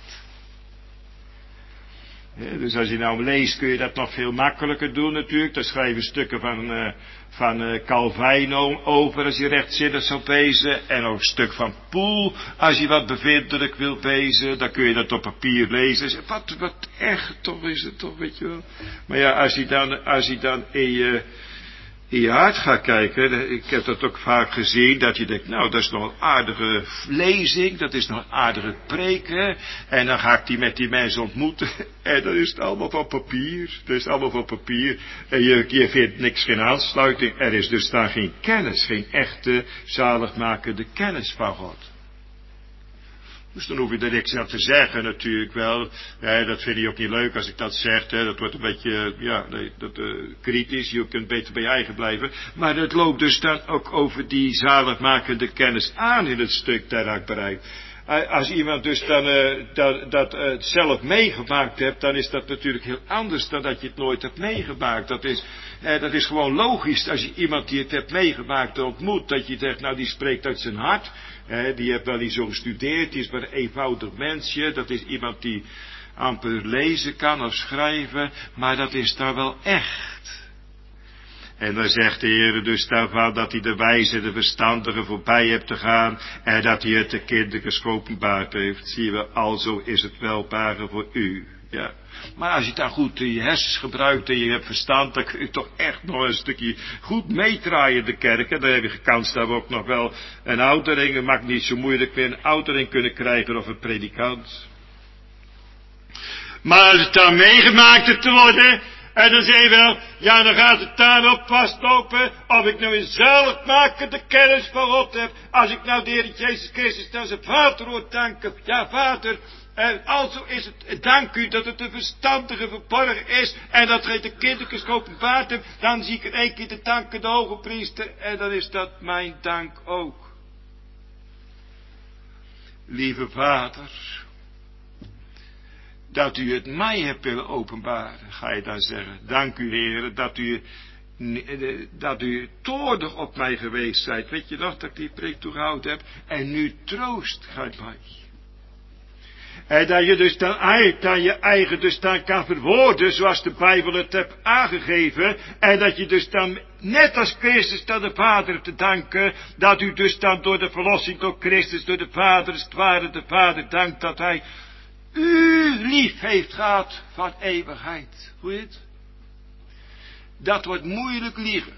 Ja, dus als je nou leest kun je dat nog veel makkelijker doen natuurlijk. Daar schrijven stukken van, uh, van uh, Calvino over als je rechtzinnig zou lezen. En ook een stuk van Poel als je wat bevindelijk wilt lezen. Dan kun je dat op papier lezen. Wat, wat echt toch is het toch, weet je wel. Maar ja, als je dan, als je dan in je, in je hart gaat kijken. Ik heb dat ook vaak gezien. Dat je denkt, nou dat is nog een aardige lezing. Dat is nog een aardige preken. En dan ga ik die met die mensen ontmoeten. En dan is het allemaal van papier. Dat is allemaal van papier. En je, je vindt niks, geen aansluiting. Er is dus daar geen kennis. Geen echte zaligmakende kennis van God. Dus dan hoef je er niks aan te zeggen natuurlijk wel. Ja, dat vind je ook niet leuk als ik dat zeg. Hè. Dat wordt een beetje, ja, nee, dat, uh, kritisch. Je kunt beter bij je eigen blijven. Maar het loopt dus dan ook over die zaligmakende kennis aan in het stuk dankbaarheid. Als iemand dus dan uh, dat, dat uh, zelf meegemaakt hebt, dan is dat natuurlijk heel anders dan dat je het nooit hebt meegemaakt. Dat is, uh, dat is gewoon logisch. Als je iemand die het hebt meegemaakt ontmoet, dat je zegt, nou die spreekt uit zijn hart. Uh, die heeft wel niet zo gestudeerd, die is maar een eenvoudig mensje. Dat is iemand die amper lezen kan of schrijven, maar dat is daar wel echt. En dan zegt de Heer dus daarvan dat hij de wijze, de verstandige voorbij hebt te gaan en dat hij het de kinderen geopenbaard heeft. Zie je wel, alzo is het welbare voor u. Ja. Maar als je dan goed je hersens gebruikt en je hebt verstand, dan kun je toch echt nog een stukje goed meedraaien in de kerk. En dan heb je kans dat we ook nog wel een oudering, het maakt niet zo moeilijk meer, een oudering kunnen krijgen of een predikant. Maar als het dan meegemaakt hebt te worden, en dan zeg je wel, ja dan gaat het daar op vastlopen, of ik nou een zaligmakende kennis van God heb, als ik nou de Heer Jezus Christus naar zijn Vader hoor danken, ja Vader, en also is het, dank u dat het een verstandige verborgen is, en dat gij de kinderen geopenbaard hebt, dan zie ik in één keer de danken de hoge priester, en dan is dat mijn dank ook. Lieve Vader, dat u het mij hebt willen openbaren, ga je dan zeggen. Dank u, Heer, dat u, dat u toornig op mij geweest zijt. Weet je nog dat ik die preek toegehouden heb? En nu troost gij mij. En dat je dus dan, dan je eigen dus dan kan verwoorden zoals de Bijbel het heeft aangegeven. En dat je dus dan, net als Christus dan de Vader te danken, dat u dus dan door de verlossing door Christus, door de Vader, als het ware de Vader dankt dat hij u lief heeft gehad van eeuwigheid. Hoe je het? Dat wordt moeilijk liegen.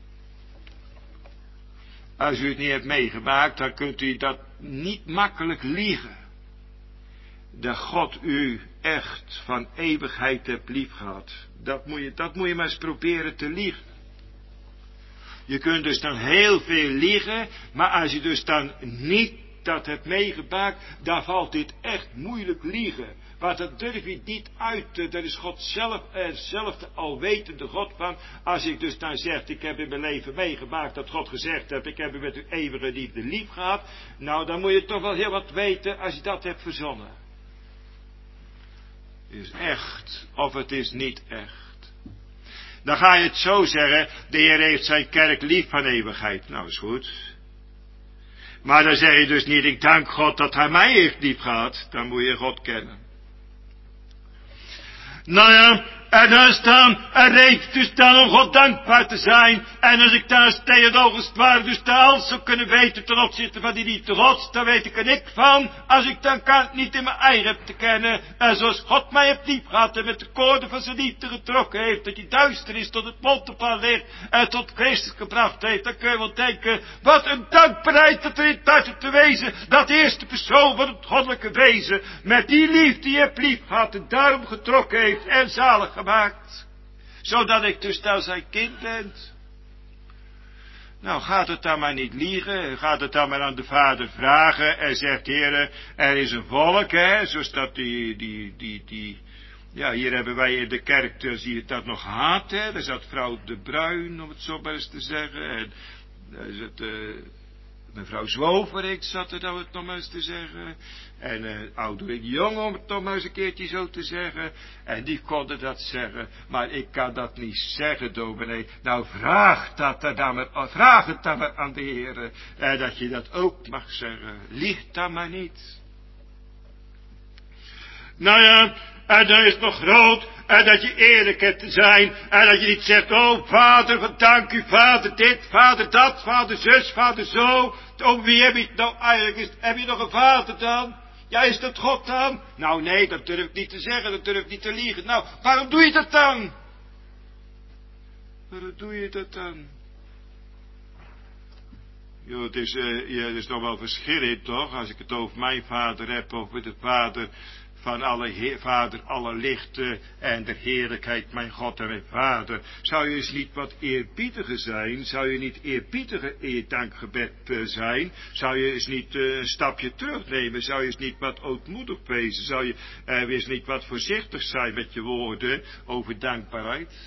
Als u het niet hebt meegemaakt, dan kunt u dat niet makkelijk liegen. Dat God u echt van eeuwigheid hebt lief gehad. Dat moet je, dat moet je maar eens proberen te liegen. Je kunt dus dan heel veel liegen, maar als je dus dan niet dat hebt meegemaakt, dan valt dit echt moeilijk liegen. Want dat durf je niet uit, daar is God zelf, er zelf de alwetende God van. Als ik dus dan zeg, ik heb in mijn leven meegemaakt dat God gezegd heeft, ik heb u met uw eeuwige liefde lief gehad. Nou, dan moet je toch wel heel wat weten als je dat hebt verzonnen. Het is echt, of het is niet echt. Dan ga je het zo zeggen, de Heer heeft zijn kerk lief van eeuwigheid. Nou, is goed. Maar dan zeg je dus niet, ik dank God dat hij mij heeft lief gehad. Dan moet je God kennen. Nou ja, en dan staan er reeds dus dan om God dankbaar te zijn. En als ik daar tegenover het ware dus de alles zou kunnen weten ten opzichte van die liefde Gods, dan weet ik er niks van. Als ik dan kan het niet in mijn eigen heb te kennen. En zoals God mij heeft lief gehad en met de koorden van zijn liefde getrokken heeft, dat die duisternis tot het wonderbaar licht en tot Christus gebracht heeft, dan kun je wel denken, wat een dankbaarheid dat er in het te wezen, dat de eerste persoon van het goddelijke wezen, met die liefde je hebt lief gehad en daarom getrokken heeft en zalig gemaakt, zodat ik dus nou zijn kind ben. Nou, gaat het dan maar niet liegen, gaat het dan maar aan de Vader vragen en zegt, Heere, er is een volk, hè, zoals dat die, die, die, die, ja, hier hebben wij in de kerk, zie je dat nog haat, hè, daar zat vrouw De Bruin, om het zo maar eens te zeggen, en is het, uh, mevrouw Zwoverik zat er nou het nog maar eens te zeggen. En uh, Ouderik Jong, om het nog maar eens een keertje zo te zeggen. En die konden dat zeggen. Maar ik kan dat niet zeggen, dominee. Nou, vraag, dat dan maar, vraag het dan maar aan de Heer. En dat je dat ook mag zeggen. Lieg dan maar niet. Nou ja, en dan is het nog groot. En dat je eerlijk hebt te zijn. En dat je niet zegt, oh vader, dank u, vader dit, vader dat, vader zus, vader zo. Oh, wie heb je nou eigenlijk? Is, heb je nog een vader dan? Ja, is dat God dan? Nou nee, dat durf ik niet te zeggen, dat durf ik niet te liegen. Nou, waarom doe je dat dan? Waarom doe je dat dan? Jo, het is, uh, ja, het is nog wel verschillend toch, als ik het over mijn vader heb, of met de vader van alle heer, vader, alle lichten en de heerlijkheid, mijn God en mijn vader. Zou je eens niet wat eerbiediger zijn? Zou je niet eerbiediger in je dankgebed uh, zijn? Zou je eens niet uh, een stapje terugnemen? Zou je eens niet wat ootmoedig wezen? Zou je uh, eens niet wat voorzichtig zijn met je woorden over dankbaarheid?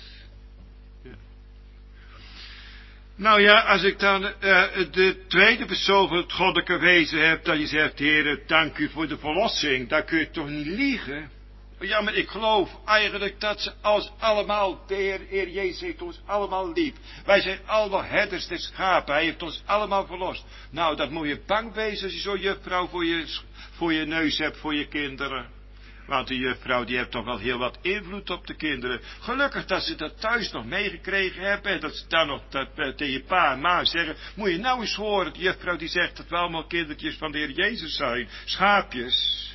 Nou ja, als ik dan uh, de tweede persoon van het goddelijke wezen heb, dat je zegt, Heer, dank u voor de verlossing, dan kun je toch niet liegen? Ja, maar ik geloof eigenlijk dat ze als allemaal, de Heer, Heer Jezus heeft ons allemaal lief. Wij zijn allemaal herders des schapen, Hij heeft ons allemaal verlost. Nou, dat moet je bang wezen als je zo'n juffrouw voor je, voor je neus hebt, voor je kinderen. Want die juffrouw die heeft toch wel heel wat invloed op de kinderen. Gelukkig dat ze dat thuis nog meegekregen hebben. En dat ze dan nog dat, uh, tegen je pa en ma zeggen. Moet je nou eens horen, die juffrouw die zegt dat we allemaal kindertjes van de Heer Jezus zijn. Schaapjes.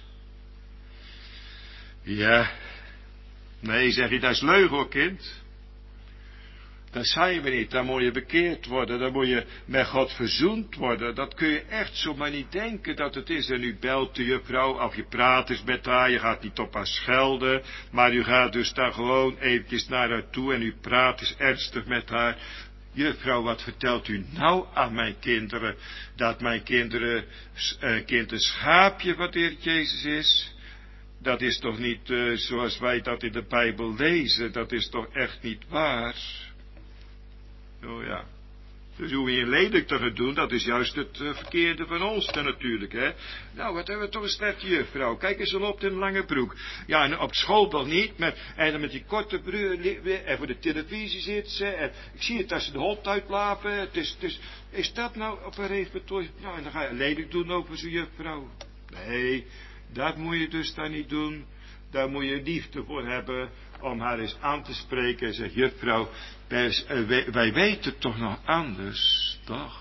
Ja. Nee, zeg je, dat is leugen hoor, kind. Dat zijn we niet, dan moet je bekeerd worden, dan moet je met God verzoend worden. Dat kun je echt zomaar niet denken dat het is. En u belt de juffrouw, of je praat eens met haar, je gaat niet op haar schelden, maar u gaat dus daar gewoon eventjes naar haar toe en u praat eens ernstig met haar. Juffrouw, wat vertelt u nou aan mijn kinderen? Dat mijn kinderen, uh, kind een schaapje van de Heer Jezus is? Dat is toch niet uh, zoals wij dat in de Bijbel lezen, dat is toch echt niet waar? Oh ja. Dus hoe je lelijk te gaan doen, dat is juist het uh, verkeerde van ons dan natuurlijk, hè. Nou, wat hebben we toch een slechte juffrouw. Kijk eens al op in een lange broek. Ja, en op school wel niet, met, en dan met die korte broek, en voor de televisie zit ze, en ik zie het als ze de hond uitlapen. Het is, het is, is dat nou op een respectoor? Nou, en dan ga je lelijk doen over zo'n juffrouw. Nee, dat moet je dus dan niet doen. Daar moet je liefde voor hebben om haar eens aan te spreken en zeg, juffrouw, wij, wij, wij weten toch nog anders, toch?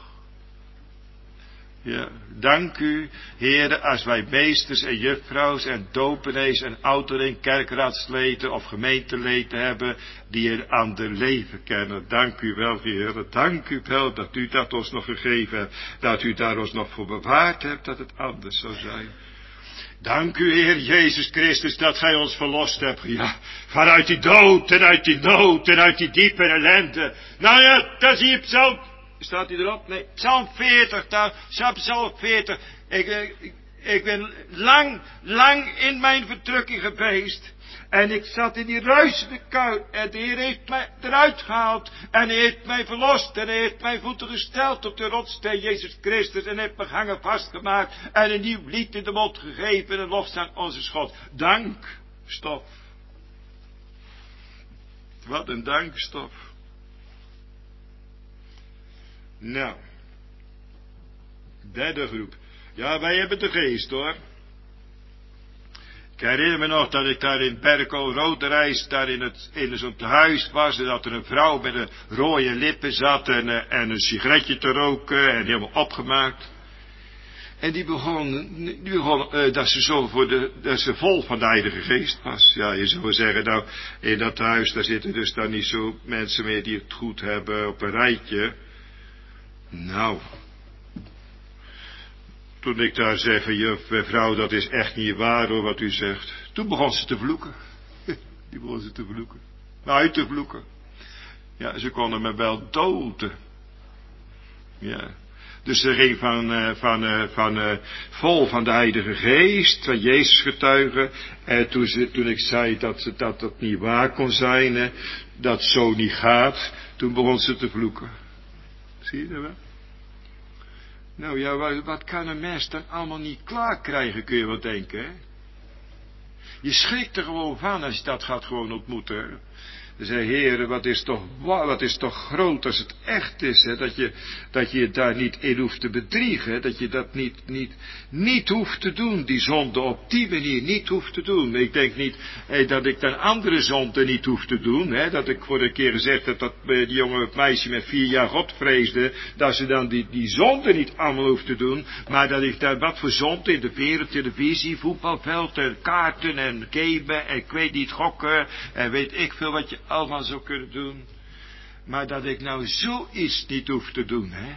Ja, dank u, heren, als wij meesters en juffrouws en dopenees en ouderen, kerkraadsleden of gemeenteleden hebben, die een ander leven kennen. Dank u wel, heren, dank u wel dat u dat ons nog gegeven hebt, dat u daar ons nog voor bewaard hebt, dat het anders zou zijn. Dank u, Heer Jezus Christus, dat gij ons verlost hebt, ja, vanuit die dood en uit die nood en uit die diepe ellende. Nou ja, daar zie je Psalm, staat hij erop? Nee, Psalm veertig, daar, Psalm veertig. Ik, ik, ik ben lang, lang in mijn verdrukking geweest. En ik zat in die ruisende kuil. En de Heer heeft mij eruit gehaald. En Hij heeft mij verlost. En Hij heeft mijn voeten gesteld op de rotssteen Jezus Christus. En heeft me hangen vastgemaakt. En een nieuw lied in de mond gegeven. En lofzang onze God. Dankstof. Wat een dankstof. Nou. Derde groep. Ja, wij hebben de geest hoor. Ik herinner me nog dat ik daar in Berkel Roderijs, daar in, het, in zo'n huis was, en dat er een vrouw met een rode lippen zat en, en een sigaretje te roken en helemaal opgemaakt. En die begon, die begon uh, dat ze zo voor de, dat ze vol van de Heilige Geest was. Ja, je zou zeggen, nou, in dat huis, daar zitten dus dan niet zo mensen meer die het goed hebben op een rijtje. Nou. Toen ik daar zei van, juf, mevrouw, dat is echt niet waar hoor, wat u zegt. Toen begon ze te vloeken. Die begon ze te vloeken. Uit te vloeken. Ja, ze konden me wel doden. Ja. Dus ze ging van, uh, van, uh, van uh, vol van de Heilige Geest, van Jezus getuigen. En toen, ze, toen ik zei dat, ze, dat dat niet waar kon zijn, hè, dat zo niet gaat, toen begon ze te vloeken. Zie je dat wel? Nou ja, wat, wat kan een mens dan allemaal niet klaar krijgen, kun je wel denken, hè? Je schrikt er gewoon van als je dat gaat gewoon ontmoeten. Ze zei, Heer, wat is toch, wat is toch groot als het echt is, hè? Dat je, dat je het daar niet in hoeft te bedriegen, dat je dat niet, niet, niet hoeft te doen, die zonde op die manier niet hoeft te doen. Ik denk niet, hé, dat ik dan andere zonden niet hoef te doen, hè? Dat ik voor een keer gezegd heb dat die jonge meisje met vier jaar God vreesde, dat ze dan die, die zonde niet allemaal hoeft te doen, maar dat ik daar wat voor zonde in de wereld, televisie, voetbalveld en kaarten en gamen en ik weet niet, gokken en weet ik veel wat je allemaal zou kunnen doen. Maar dat ik nou zoiets niet hoef te doen, hè.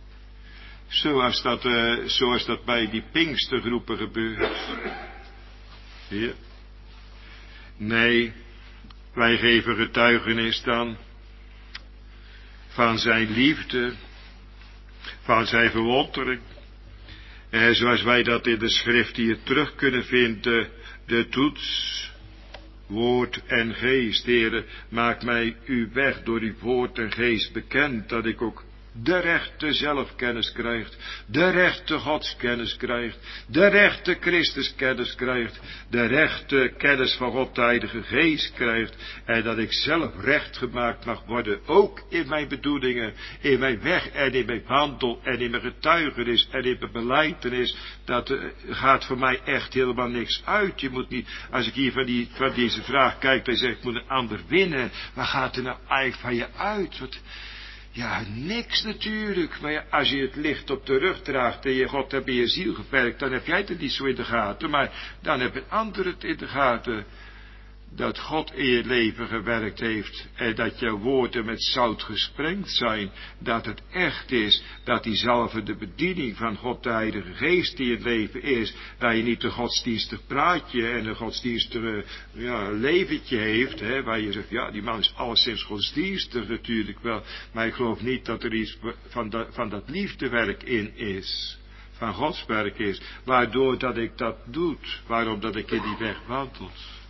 Zoals dat, uh, zoals dat bij die Pinkstergroepen gebeurt. Ja. Nee, wij geven getuigenis dan van zijn liefde, van zijn verwondering. En zoals wij dat in de schrift hier terug kunnen vinden, de toets, woord en geest. Heere, maak mij uw weg door uw woord en geest bekend, dat ik ook de rechte zelfkennis krijg, de rechte godskennis krijg, de rechte Christuskennis krijg, de rechte kennis van God de Heilige Geest krijg, en dat ik zelf recht gemaakt mag worden, ook in mijn bedoelingen, in mijn weg en in mijn wandel en in mijn getuigenis en in mijn belijdenis. Dat uh, gaat voor mij echt helemaal niks uit. Je moet niet, als ik hier van, die, van deze vraag kijk, dan zeg ik, ik moet een ander winnen. Waar gaat er nou eigenlijk van je uit? Wat, ja, niks natuurlijk. Maar ja, als je het licht op de rug draagt en je God hebt in je ziel gewerkt, dan heb jij het niet zo in de gaten. Maar dan heb een ander het in de gaten. Dat God in je leven gewerkt heeft en dat jouw woorden met zout gesprengd zijn, dat het echt is, dat diezelfde de bediening van God de Heilige Geest in je leven is, dat je niet een godsdienstig praatje en een godsdienstig ja, leventje heeft, hè, waar je zegt, ja, die man is alleszins godsdienstig natuurlijk wel, maar ik geloof niet dat er iets van dat, van dat liefdewerk in is, van Gods werk is, waardoor dat ik dat doe, waarom dat ik in die weg wandel.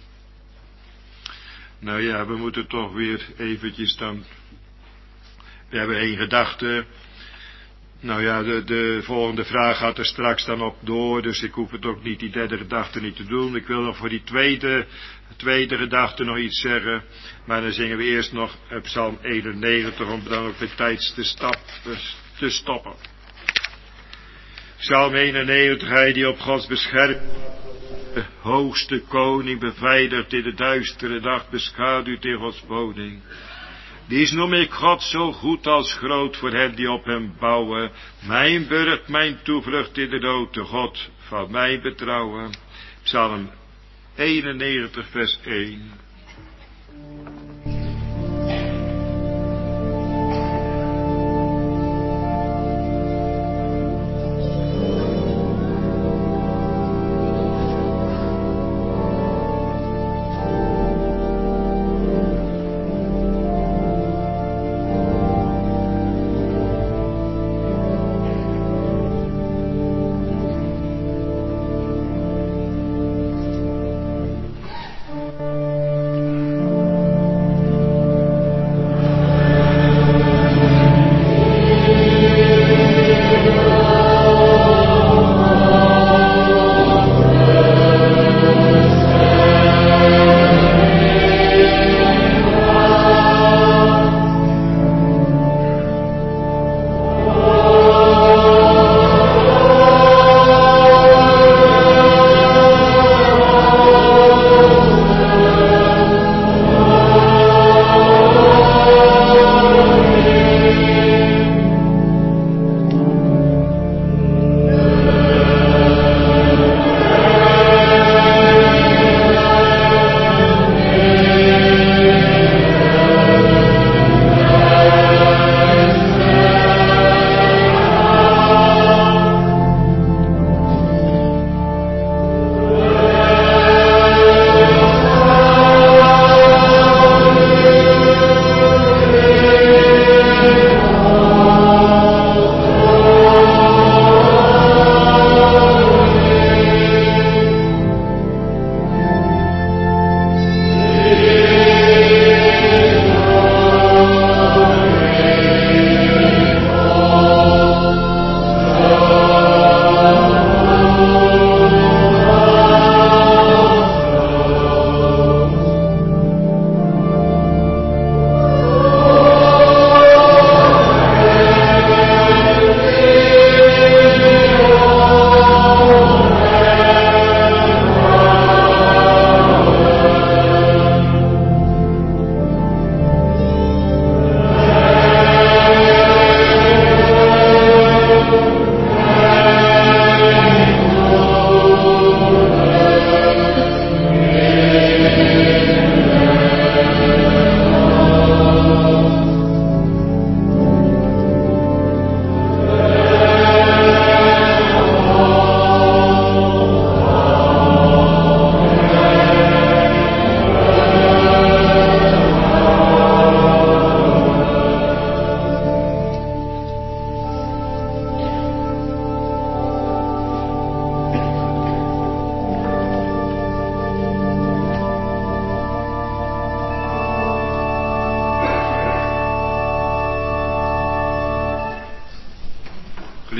Nou ja, we moeten toch weer eventjes dan, we hebben één gedachte, nou ja, de, de volgende vraag gaat er straks dan op door, dus ik hoef het ook niet, die derde gedachte niet te doen. Ik wil nog voor die tweede, tweede gedachte nog iets zeggen, maar dan zingen we eerst nog Psalm eenennegentig, om dan ook weer tijd te, stap, te stoppen. Psalm eenennegentig, hij die op Gods bescherming, de hoogste koning beveiligd in de duistere nacht, beschaduwd in Gods woning. Dies noem ik God zo goed als groot voor hen die op hem bouwen. Mijn burcht, mijn toevlucht in de nood, de God van mij betrouwen. Psalm eenennegentig vers één.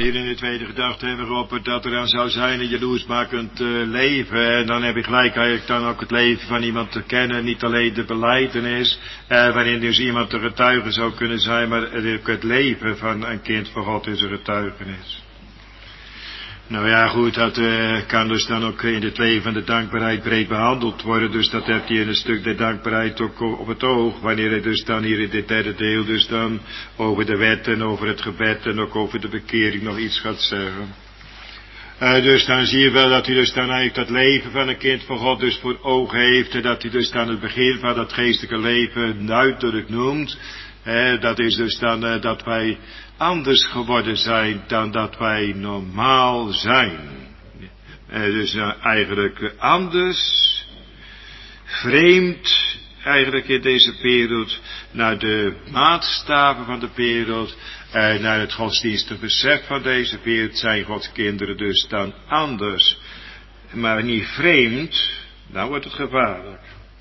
hier in de tweede gedachte hebben we geopperd dat er dan zou zijn een jaloersmakend uh, leven. En dan heb ik gelijk eigenlijk dan ook het leven van iemand te kennen. Niet alleen de belijdenis, uh, waarin dus iemand de getuige zou kunnen zijn, maar ook het leven van een kind van God is een getuigenis. Nou ja, goed, dat uh, kan dus dan ook in het leven van de dankbaarheid breed behandeld worden. Dus dat heeft hij in een stuk de dankbaarheid ook op het oog. Wanneer hij dus dan hier in dit derde deel dus dan over de wet en over het gebed en ook over de bekering nog iets gaat zeggen. Uh, dus dan zie je wel dat hij dus dan eigenlijk dat leven van een kind van God dus voor ogen heeft. En dat hij dus dan het begin van dat geestelijke leven duidelijk noemt. Uh, dat is dus dan uh, dat wij anders geworden zijn dan dat wij normaal zijn. Uh, dus uh, eigenlijk anders, vreemd, eigenlijk in deze wereld, naar de maatstaven van de wereld, uh, naar het godsdienstig besef van deze wereld, zijn Gods kinderen dus dan anders. Maar niet vreemd, dan wordt het gevaarlijk.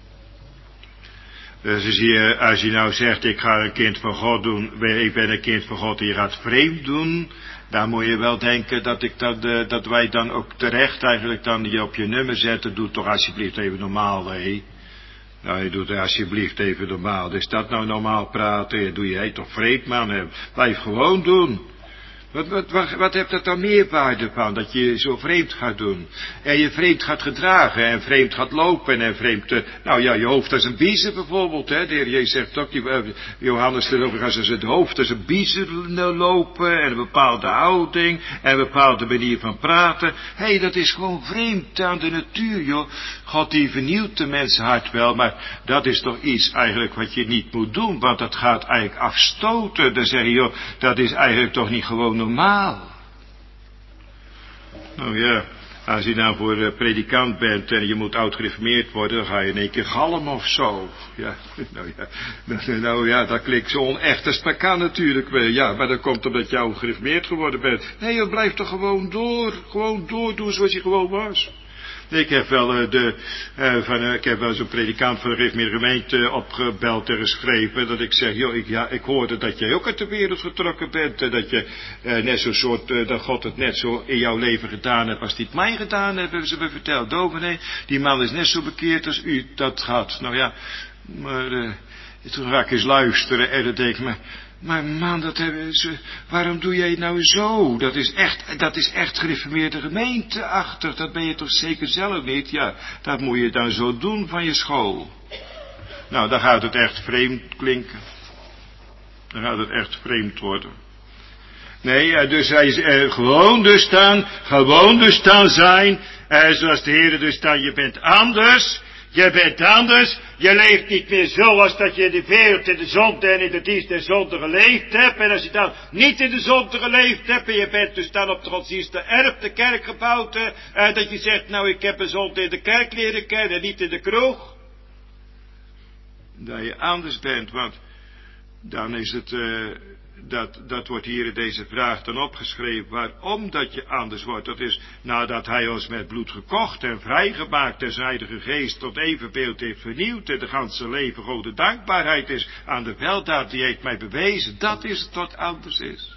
Dus als je, als je nou zegt, ik ga een kind van God doen, ik ben een kind van God en je gaat vreemd doen, dan moet je wel denken dat, ik dat, uh, dat wij dan ook terecht eigenlijk dan je op je nummer zetten. Doe toch alsjeblieft even normaal, hé. Nou, je doet alsjeblieft even normaal. Is dat nou normaal praten? Doe je hey, toch vreemd, man? Blijf gewoon doen. Wat, wat, wat, wat heeft dat dan meerwaarde van, dat je zo vreemd gaat doen? En je vreemd gaat gedragen, en vreemd gaat lopen, en vreemd... Uh, nou ja, je hoofd als een biezen bijvoorbeeld, hè. De Heer Jezus zegt ook, uh, Johannes erover gaat als het hoofd als een biezen lopen, en een bepaalde houding, en een bepaalde manier van praten. Hé, hey, dat is gewoon vreemd aan de natuur, joh. God die vernieuwt de mensenhart wel, maar dat is toch iets eigenlijk wat je niet moet doen, want dat gaat eigenlijk afstoten. Dan zeg je, joh, dat is eigenlijk toch niet gewoon normaal. Nou ja, als je nou voor uh, predikant bent en je moet oud-gereformeerd worden, dan ga je in één keer galm of zo. Ja, nou ja, nou, nou ja, dat klinkt zo onecht als dat kan natuurlijk wel. Ja, maar dat komt omdat je oud-gereformeerd geworden bent. Nee, je blijft toch gewoon door, gewoon doordoen zoals je gewoon was. Ik heb wel uh, de, uh, van, uh, ik heb wel zo'n predikant van de Gereformeerde Gemeente uh, opgebeld en geschreven, dat ik zeg, joh, ik, ja, ik hoorde dat jij ook uit de wereld getrokken bent, en dat je uh, net zo'n soort, uh, dat God het net zo in jouw leven gedaan heeft als die het mij gedaan heeft, hebben ze me verteld. Dominee, die man is net zo bekeerd als u dat gaat. Nou ja, maar uh, toen ga ik eens luisteren en dan denk ik me, maar man, dat hebben ze, waarom doe jij nou zo? Dat is echt, dat is echt gereformeerde gemeenteachtig. Dat ben je toch zeker zelf niet? Ja, dat moet je dan zo doen van je school. Nou, dan gaat het echt vreemd klinken. Dan gaat het echt vreemd worden. Nee, dus hij is eh, gewoon dus dan, gewoon dus dan zijn, eh, zoals de Heer dus dan, je bent anders. Je bent anders, je leeft niet meer zoals dat je in de wereld, in de zonde en in de dienst der zonde geleefd hebt. En als je dan niet in de zonde geleefd hebt en je bent dus dan op de godsdienstige erf de kerk gebouwd, eh, dat je zegt, nou ik heb een zonde in de kerk leren kennen en niet in de kroeg. Dat je anders bent, want dan is het, uh, dat, dat wordt hier in deze vraag dan opgeschreven, waarom dat je anders wordt. Dat is nadat hij ons met bloed gekocht en vrijgemaakt en zijn heilige geest tot evenbeeld heeft vernieuwd en de ganse leven grote dankbaarheid is aan de weldaad die heeft mij bewezen. Dat is het wat anders is.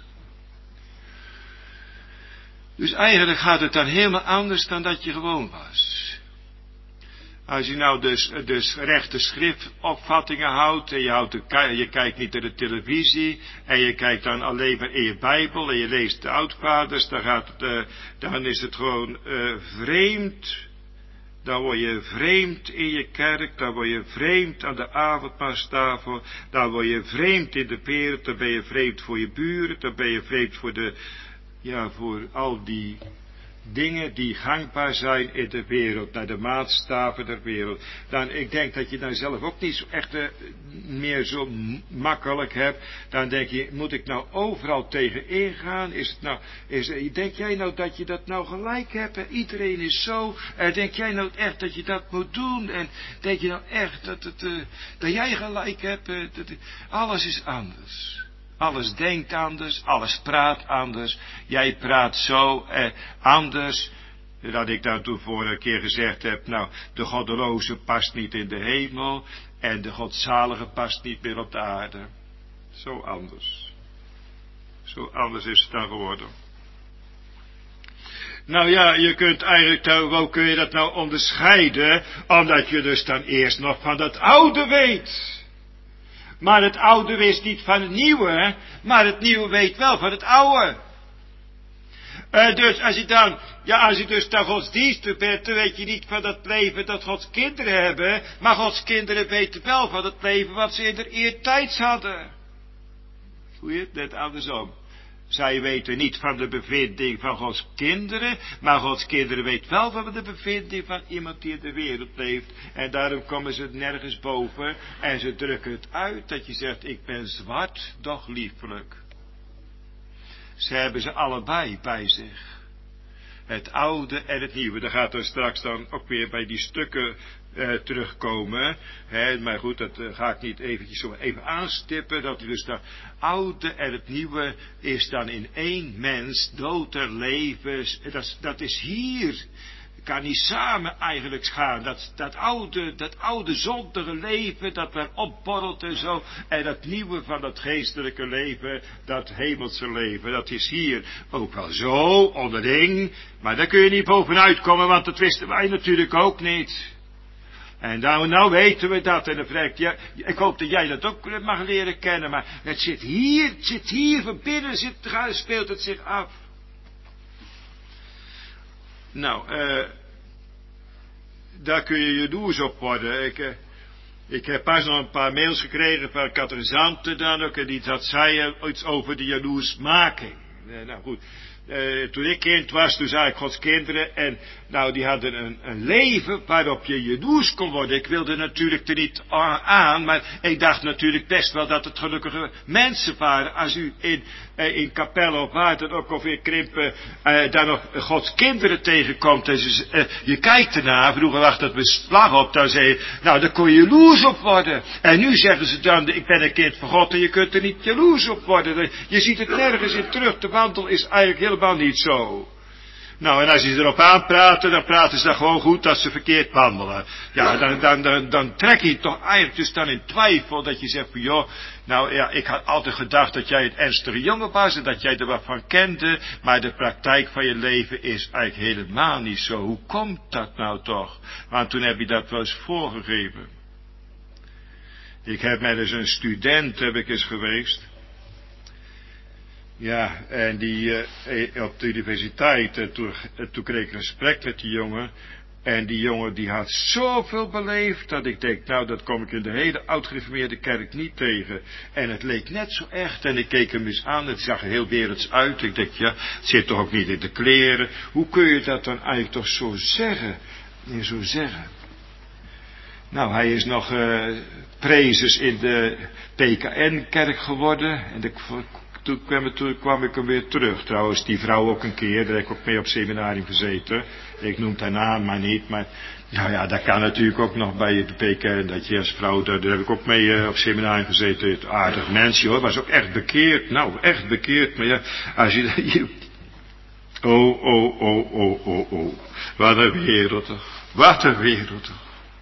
Dus eigenlijk gaat het dan helemaal anders dan dat je gewoon was. Als je nou dus, dus rechte schriftopvattingen houdt en je, houdt de, je kijkt niet naar de televisie en je kijkt dan alleen maar in je Bijbel en je leest de oudvaders, dan, gaat het, uh, dan is het gewoon uh, vreemd. Dan word je vreemd in je kerk, dan word je vreemd aan de avondmaalstafel, dan word je vreemd in de wereld, dan ben je vreemd voor je buren, dan ben je vreemd voor de, ja, voor al die dingen die gangbaar zijn in de wereld, naar de maatstaven der wereld. Dan, ik denk dat je dan zelf ook niet zo echt uh, meer zo makkelijk hebt. Dan denk je, moet ik nou overal tegen ingaan? Is het nou, is, uh, denk jij nou dat je dat nou gelijk hebt? En iedereen is zo. En denk jij nou echt dat je dat moet doen? En denk je nou echt dat, het, uh, dat jij gelijk hebt? Uh, dat, uh, alles is anders. Alles denkt anders, alles praat anders. Jij praat zo eh, anders. Dat ik daar toen vorige keer gezegd heb, nou, de goddeloze past niet in de hemel en de godzalige past niet meer op de aarde. Zo anders. Zo anders is het dan geworden. Nou ja, je kunt eigenlijk, hoe kun je dat nou onderscheiden? Omdat je dus dan eerst nog van dat oude weet. Maar het oude wist niet van het nieuwe, maar het nieuwe weet wel van het oude. Uh, dus als je dan, ja, als je dus dan godsdienstig bent, dan weet je niet van dat leven dat Gods kinderen hebben, maar Gods kinderen weten wel van het leven wat ze in de eertijds hadden. Hoe je het? Net andersom. Zij weten niet van de bevinding van Gods kinderen, maar Gods kinderen weten wel van de bevinding van iemand die in de wereld leeft. En daarom komen ze nergens boven en ze drukken het uit dat je zegt, ik ben zwart, doch liefelijk. Ze hebben ze allebei bij zich. Het oude en het nieuwe. Daar gaat er straks dan ook weer bij die stukken uh, terugkomen. Hè, maar goed, dat uh, ga ik niet eventjes zo even aanstippen. Dat dus dat oude en het nieuwe is dan in één mens, dood en leven. Dat, dat is hier. Kan niet samen eigenlijk gaan. Dat, dat oude, dat oude zondige leven, dat weer opborrelt en zo. En dat nieuwe van dat geestelijke leven, dat hemelse leven, dat is hier ook wel zo, onderling. Maar daar kun je niet bovenuit komen, want dat wisten wij natuurlijk ook niet. En nou, nou weten we dat. En dan vraag ik, ja, ik hoop dat jij dat ook mag leren kennen. Maar het zit hier, het zit hier van binnen, zit, speelt het zich af. Nou, uh, daar kun je jaloers op worden. Ik, uh, ik heb pas nog een paar mails gekregen van katechisanten dan ook. En die had zei uh, iets over de jaloersmaking. Uh, nou goed, uh, toen ik kind was, toen zag ik Gods kinderen. En nou, die hadden een, een leven waarop je jaloers kon worden. Ik wilde natuurlijk er niet aan, maar ik dacht natuurlijk best wel dat het gelukkige mensen waren. Als u in, uh, in Capelle of waar dan ook, of in Krimpen, uh, daar nog Gods kinderen tegenkomt. En ze, uh, je kijkt ernaar, vroeger lag dat beslag op, dan zei je, nou, daar kon je jaloers op worden. En nu zeggen ze dan, ik ben een kind van God en je kunt er niet jaloers op worden. Je ziet het nergens in terug, de wandel is eigenlijk helemaal niet zo. Nou, en als je erop aanpraten, dan praten ze dan gewoon goed dat ze verkeerd wandelen. Ja, dan, dan, dan, dan trek je toch eigenlijk dus dan in twijfel dat je zegt van, joh, nou ja, ik had altijd gedacht dat jij een ernstige jongen was en dat jij er wat van kende, maar de praktijk van je leven is eigenlijk helemaal niet zo. Hoe komt dat nou toch? Want toen heb je dat wel eens voorgegeven. Ik heb met eens een student, heb ik eens geweest. Ja, en die uh, op de universiteit, en toen, toen kreeg ik een gesprek met die jongen. En die jongen die had zoveel beleefd, dat ik denk, nou dat kom ik in de hele oud-gereformeerde kerk niet tegen. En het leek net zo echt, en ik keek hem eens aan, het zag er heel werelds uit. Ik denk, ja, het zit toch ook niet in de kleren. Hoe kun je dat dan eigenlijk toch zo zeggen? Nee, zo zeggen. Nou, hij is nog uh, prezes in de P K N-kerk geworden. En de, toen, kwam, toen kwam ik hem weer terug. Trouwens, die vrouw ook een keer, daar heb ik ook mee op seminarium gezeten. Ik noem haar naam maar niet, maar nou ja, dat kan natuurlijk ook nog bij de P K N, dat je als vrouw, daar, daar heb ik ook mee uh, op seminarium gezeten. Het aardig mensje hoor, was ook echt bekeerd. Nou, echt bekeerd, maar ja, als je... je oh, oh, oh, oh, oh, oh. Wat een wereld toch. Wat een wereld toch.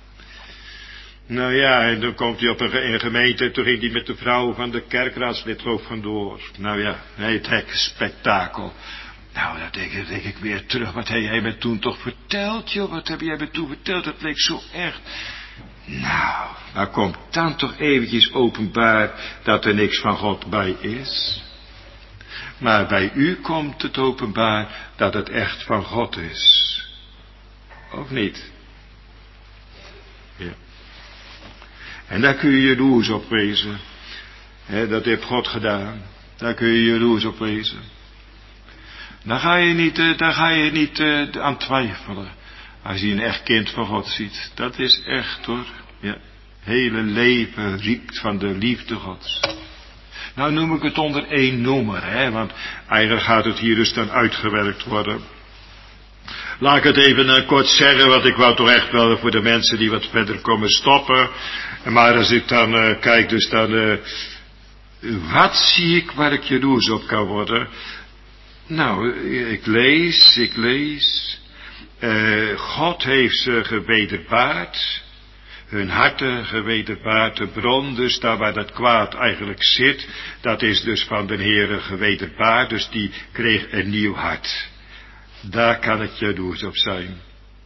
Nou ja, en dan komt hij op een, een gemeente, en toen ging hij met de vrouw van de kerkraadslid vandoor. Nou ja, het hek spektakel. Nou, dan denk, ik, denk ik weer terug, wat heb jij me toen toch verteld, joh? Wat heb jij me toen verteld? Dat leek zo echt. Nou, maar komt dan toch eventjes openbaar dat er niks van God bij is. Maar bij u komt het openbaar dat het echt van God is. Of niet? Ja. En daar kun je jaloers op wezen. He, dat heeft God gedaan. Daar kun je jaloers op wezen. Daar ga je niet, uh, daar ga je niet uh, aan twijfelen. Als je een echt kind van God ziet. Dat is echt hoor. Ja. Hele leven riekt van de liefde Gods. Nou noem ik het onder één noemer. Hè, want eigenlijk gaat het hier dus dan uitgewerkt worden. Laat ik het even uh, kort zeggen, want ik wou toch echt wel voor de mensen die wat verder komen stoppen. Maar als ik dan uh, kijk, dus dan, uh, wat zie ik waar ik jaloers op kan worden? Nou, ik lees, ik lees. Uh, God heeft ze gewederbaard. Hun harten gewederbaard. De bron, dus daar waar dat kwaad eigenlijk zit, dat is dus van de Heere gewederbaard. Dus die kreeg een nieuw hart. Daar kan het jaloers op zijn.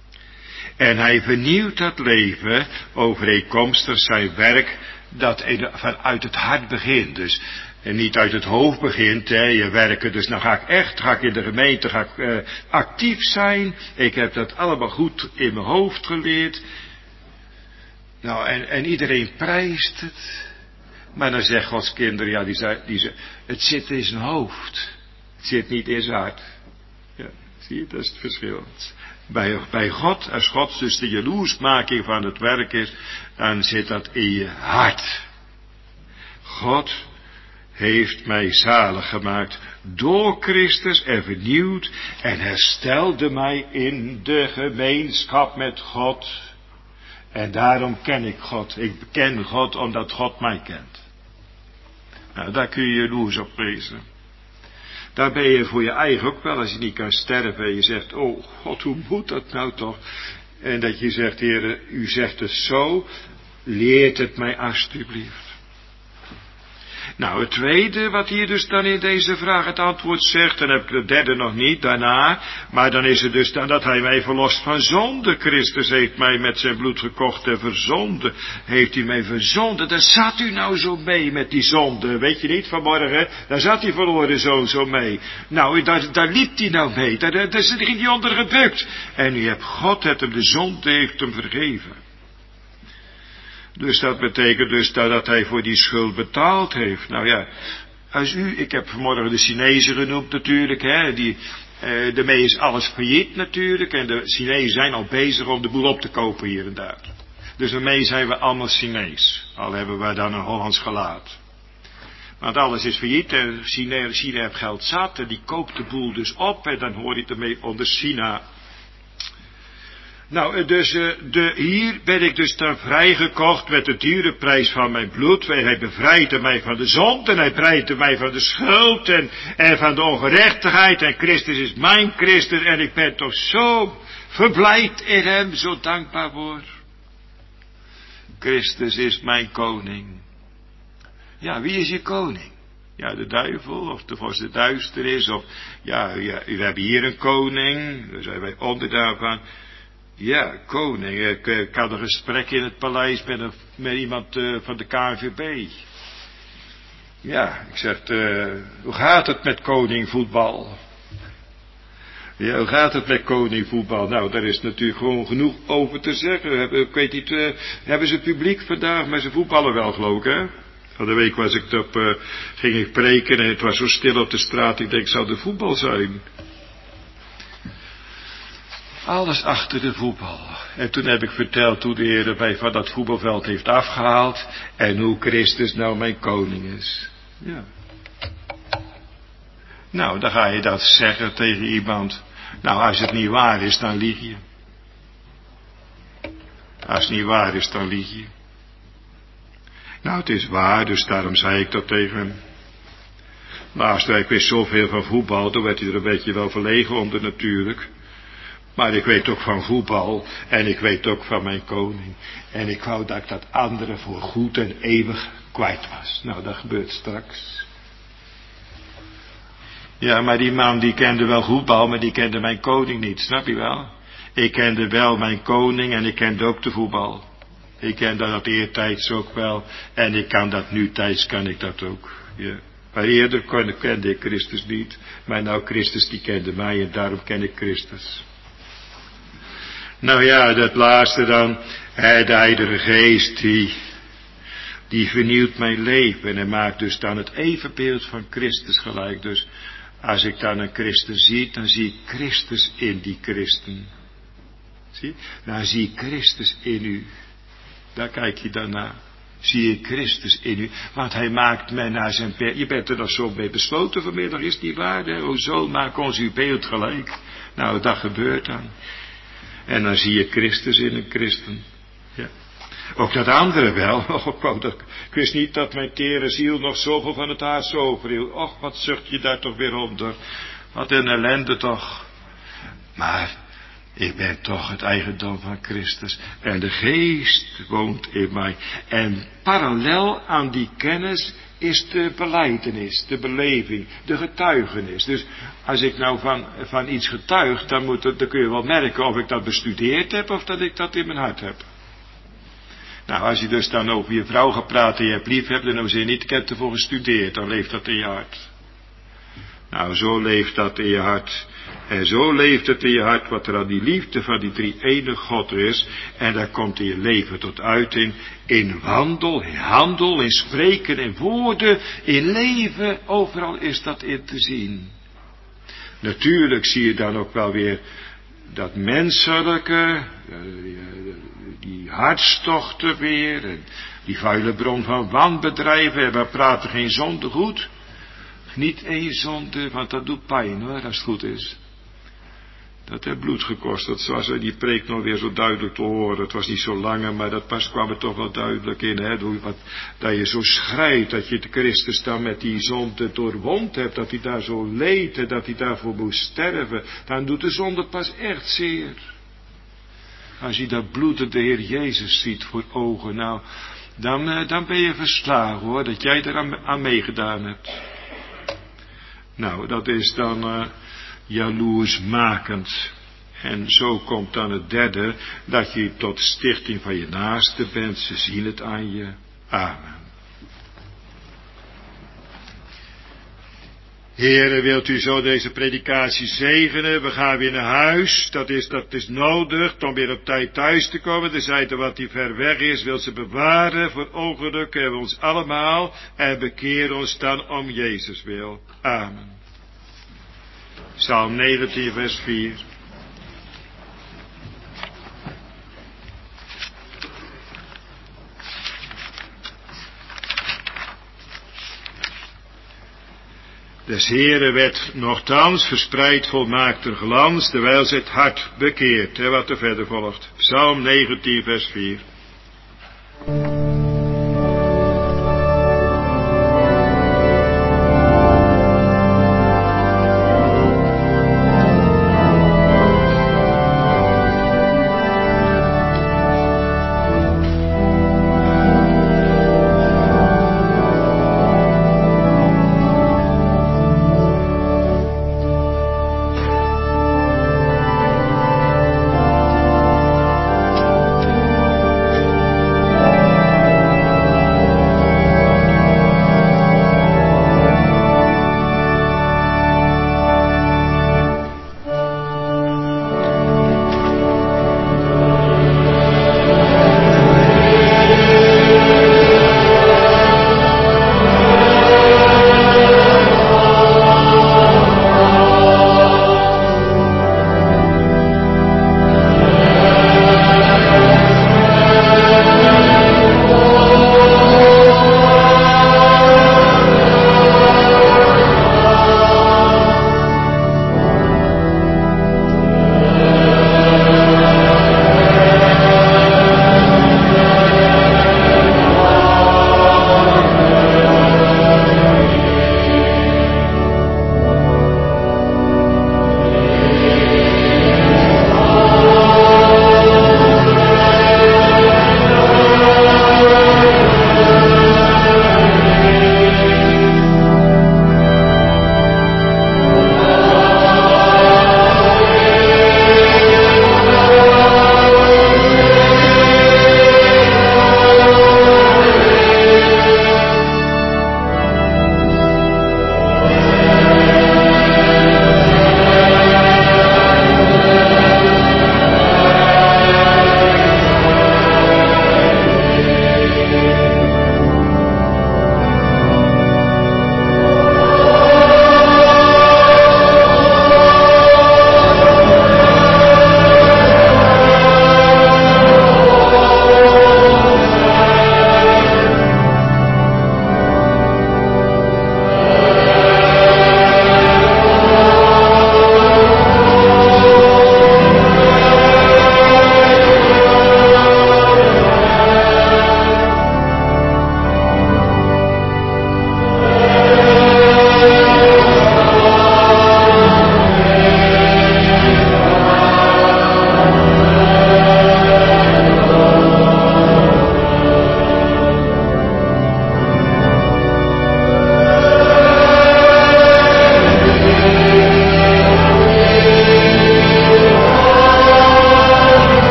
En hij vernieuwt dat leven overeenkomstig zijn werk dat vanuit het hart begint. Dus en niet uit het hoofd begint, hè, je werken. Dus nou ga ik echt, ga ik in de gemeente ga ik, uh, actief zijn. Ik heb dat allemaal goed in mijn hoofd geleerd. Nou, en, en iedereen prijst het. Maar dan zegt Gods kinderen, ja, die zei, die zei, het zit in zijn hoofd. Het zit niet in zijn hart. Ja, zie je, dat is het verschil. Bij, bij God, als God dus de jaloersmaking van het werk is, dan zit dat in je hart. God heeft mij zalig gemaakt door Christus en vernieuwd en herstelde mij in de gemeenschap met God. En daarom ken ik God. Ik ken God omdat God mij kent. Nou, daar kun je jaloers op wezen. Daar ben je voor je eigen ook wel, als je niet kan sterven en je zegt, oh God, hoe moet dat nou toch? En dat je zegt, Heer, u zegt het zo, leert het mij alstublieft. Nou, het tweede wat hier dus dan in deze vraag het antwoord zegt, dan heb ik de derde nog niet, daarna, maar dan is het dus dan dat hij mij verlost van zonde. Christus heeft mij met zijn bloed gekocht en verzonden. Heeft hij mij verzonden. Daar zat u nou zo mee met die zonde, weet je niet, vanmorgen, daar zat die verloren zoon zo mee. Nou, daar, daar liep hij nou mee, daar, daar, daar ging hij onder gebukt. En u hebt God, het hem de zonde heeft hem vergeven. Dus dat betekent dus dat, dat hij voor die schuld betaald heeft. Nou ja, als u, ik heb vanmorgen de Chinezen genoemd natuurlijk, hè, die, eh, daarmee is alles failliet natuurlijk, en de Chinezen zijn al bezig om de boel op te kopen hier en daar. Dus daarmee zijn we allemaal Chinees, al hebben we dan een Hollands gelaat. Want alles is failliet en China, China heeft geld zat en die koopt de boel dus op en dan hoor je ermee onder China. Nou, dus de, hier ben ik dus dan vrijgekocht met de dure prijs van mijn bloed. Hij bevrijdde mij van de zonde en hij bevrijdde mij van de schuld en, en van de ongerechtigheid. En Christus is mijn Christus en ik ben toch zo verblijd in hem, zo dankbaar voor. Christus is mijn koning. Ja, wie is je koning? Ja, de duivel, of de vorst de duisternis, of ja, ja, we hebben hier een koning, daar zijn wij onderdaan van. Ja, koning. Ik, ik had een gesprek in het paleis met, een, met iemand uh, van de K N V B. Ja, ik zeg, uh, hoe gaat het met koningvoetbal? Ja, hoe gaat het met koningvoetbal? Nou, daar is natuurlijk gewoon genoeg over te zeggen. Hebben, ik weet niet, uh, hebben ze publiek vandaag, maar ze voetballen wel, geloof ik, hè? Van de week was ik op, uh, ging ik preken en het was zo stil op de straat. Ik denk, zou de voetbal zijn? Alles achter de voetbal. En toen heb ik verteld hoe de Heer mij van dat voetbalveld heeft afgehaald. En hoe Christus nou mijn koning is. Ja. Nou, dan ga je dat zeggen tegen iemand. Nou, als het niet waar is, dan lieg je. Als het niet waar is, dan lieg je. Nou, het is waar, dus daarom zei ik dat tegen hem. Maar als hij wist zoveel van voetbal, dan werd hij er een beetje wel verlegen onder natuurlijk. Maar ik weet ook van voetbal en ik weet ook van mijn koning. En ik wou dat ik dat andere voor goed en eeuwig kwijt was. Nou, dat gebeurt straks. Ja, maar die man die kende wel voetbal, maar die kende mijn koning niet, snap je wel? Ik kende wel mijn koning en ik kende ook de voetbal. Ik kende dat eertijds ook wel en ik kan dat nu tijds, kan ik dat ook. Ja. Maar eerder kende ik Christus niet, maar nou Christus die kende mij en daarom ken ik Christus. Nou ja, dat laatste dan, hè, de Heilige Geest, die, die vernieuwt mijn leven. En hij maakt dus dan het evenbeeld van Christus gelijk. Dus als ik dan een christen zie, dan zie ik Christus in die christen. Zie? Dan zie ik Christus in u. Daar kijk je dan naar. Zie je Christus in u. Want hij maakt mij naar zijn beeld. Je bent er nog zo mee besloten vanmiddag, is die waar? Hè? O zo, maak ons uw beeld gelijk. Nou, dat gebeurt dan. En dan zie je Christus in een christen. Ja. Ook dat andere wel. Oh, dat, ik wist niet dat mijn tere ziel nog zoveel van het aard zo overhield. Och, wat zucht je daar toch weer onder. Wat een ellende toch. Maar Ik ben toch het eigendom van Christus en de geest woont in mij. En parallel aan die kennis is de belijdenis, de beleving, de getuigenis. Dus als ik nou van, van iets getuig, dan, moet het, dan kun je wel merken of ik dat bestudeerd heb of dat ik dat in mijn hart heb. Nou, als je dus dan over je vrouw gaat praten en je hebt lief hebt, dan nou zeg je niet, ik heb ervoor gestudeerd, dan leeft dat in je hart. Nou, zo leeft dat in je hart. En zo leeft het in je hart wat er aan die liefde van die drie enige God is. En daar komt in je leven tot uiting. In wandel, in handel, in spreken, in woorden, in leven. Overal is dat in te zien. Natuurlijk zie je dan ook wel weer dat menselijke, die hartstochten weer. En die vuile bron van wanbedrijven. En we praten geen zonde goed. Niet één zonde, want dat doet pijn hoor, als het goed is. Dat heeft bloed gekost. Dat was die preek nog weer zo duidelijk te horen. Het was niet zo lang, maar dat pas kwam er toch wel duidelijk in. Hè? Dat je zo schrijft, dat je de Christus dan met die zonde doorwond hebt. Dat hij daar zo leed en dat hij daarvoor moest sterven. Dan doet de zonde pas echt zeer. Als je dat bloedende Heer Jezus ziet voor ogen, nou, dan, dan ben je verslagen hoor, dat jij er aan, aan meegedaan hebt. Nou, dat is dan uh, jaloersmakend. En zo komt dan het derde, dat je tot stichting van je naaste bent. Ze zien het aan je. Amen. Heere, wilt u zo deze predikatie zegenen? We gaan weer naar huis. Dat is, dat is nodig om weer op tijd thuis te komen. De zijde wat die ver weg is, wil ze bewaren. Voor ongeluk hebben we ons allemaal. En bekeer ons dan om Jezus wil. Amen. Psalm negentien, vers vier. Des Heere werd nochtans verspreid volmaakter glans, terwijl ze het hart bekeert. En wat er verder volgt. Psalm negentien, vers vier.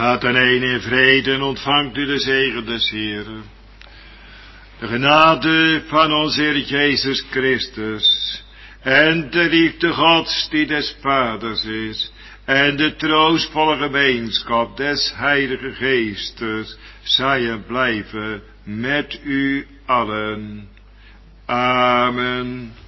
Gaat dan een in vrede en ontvangt u de zegen des Heeren. De genade van onze Heer Jezus Christus en de liefde Gods die des Vaders is en de troostvolle gemeenschap des Heilige Geestes zij en blijven met u allen. Amen.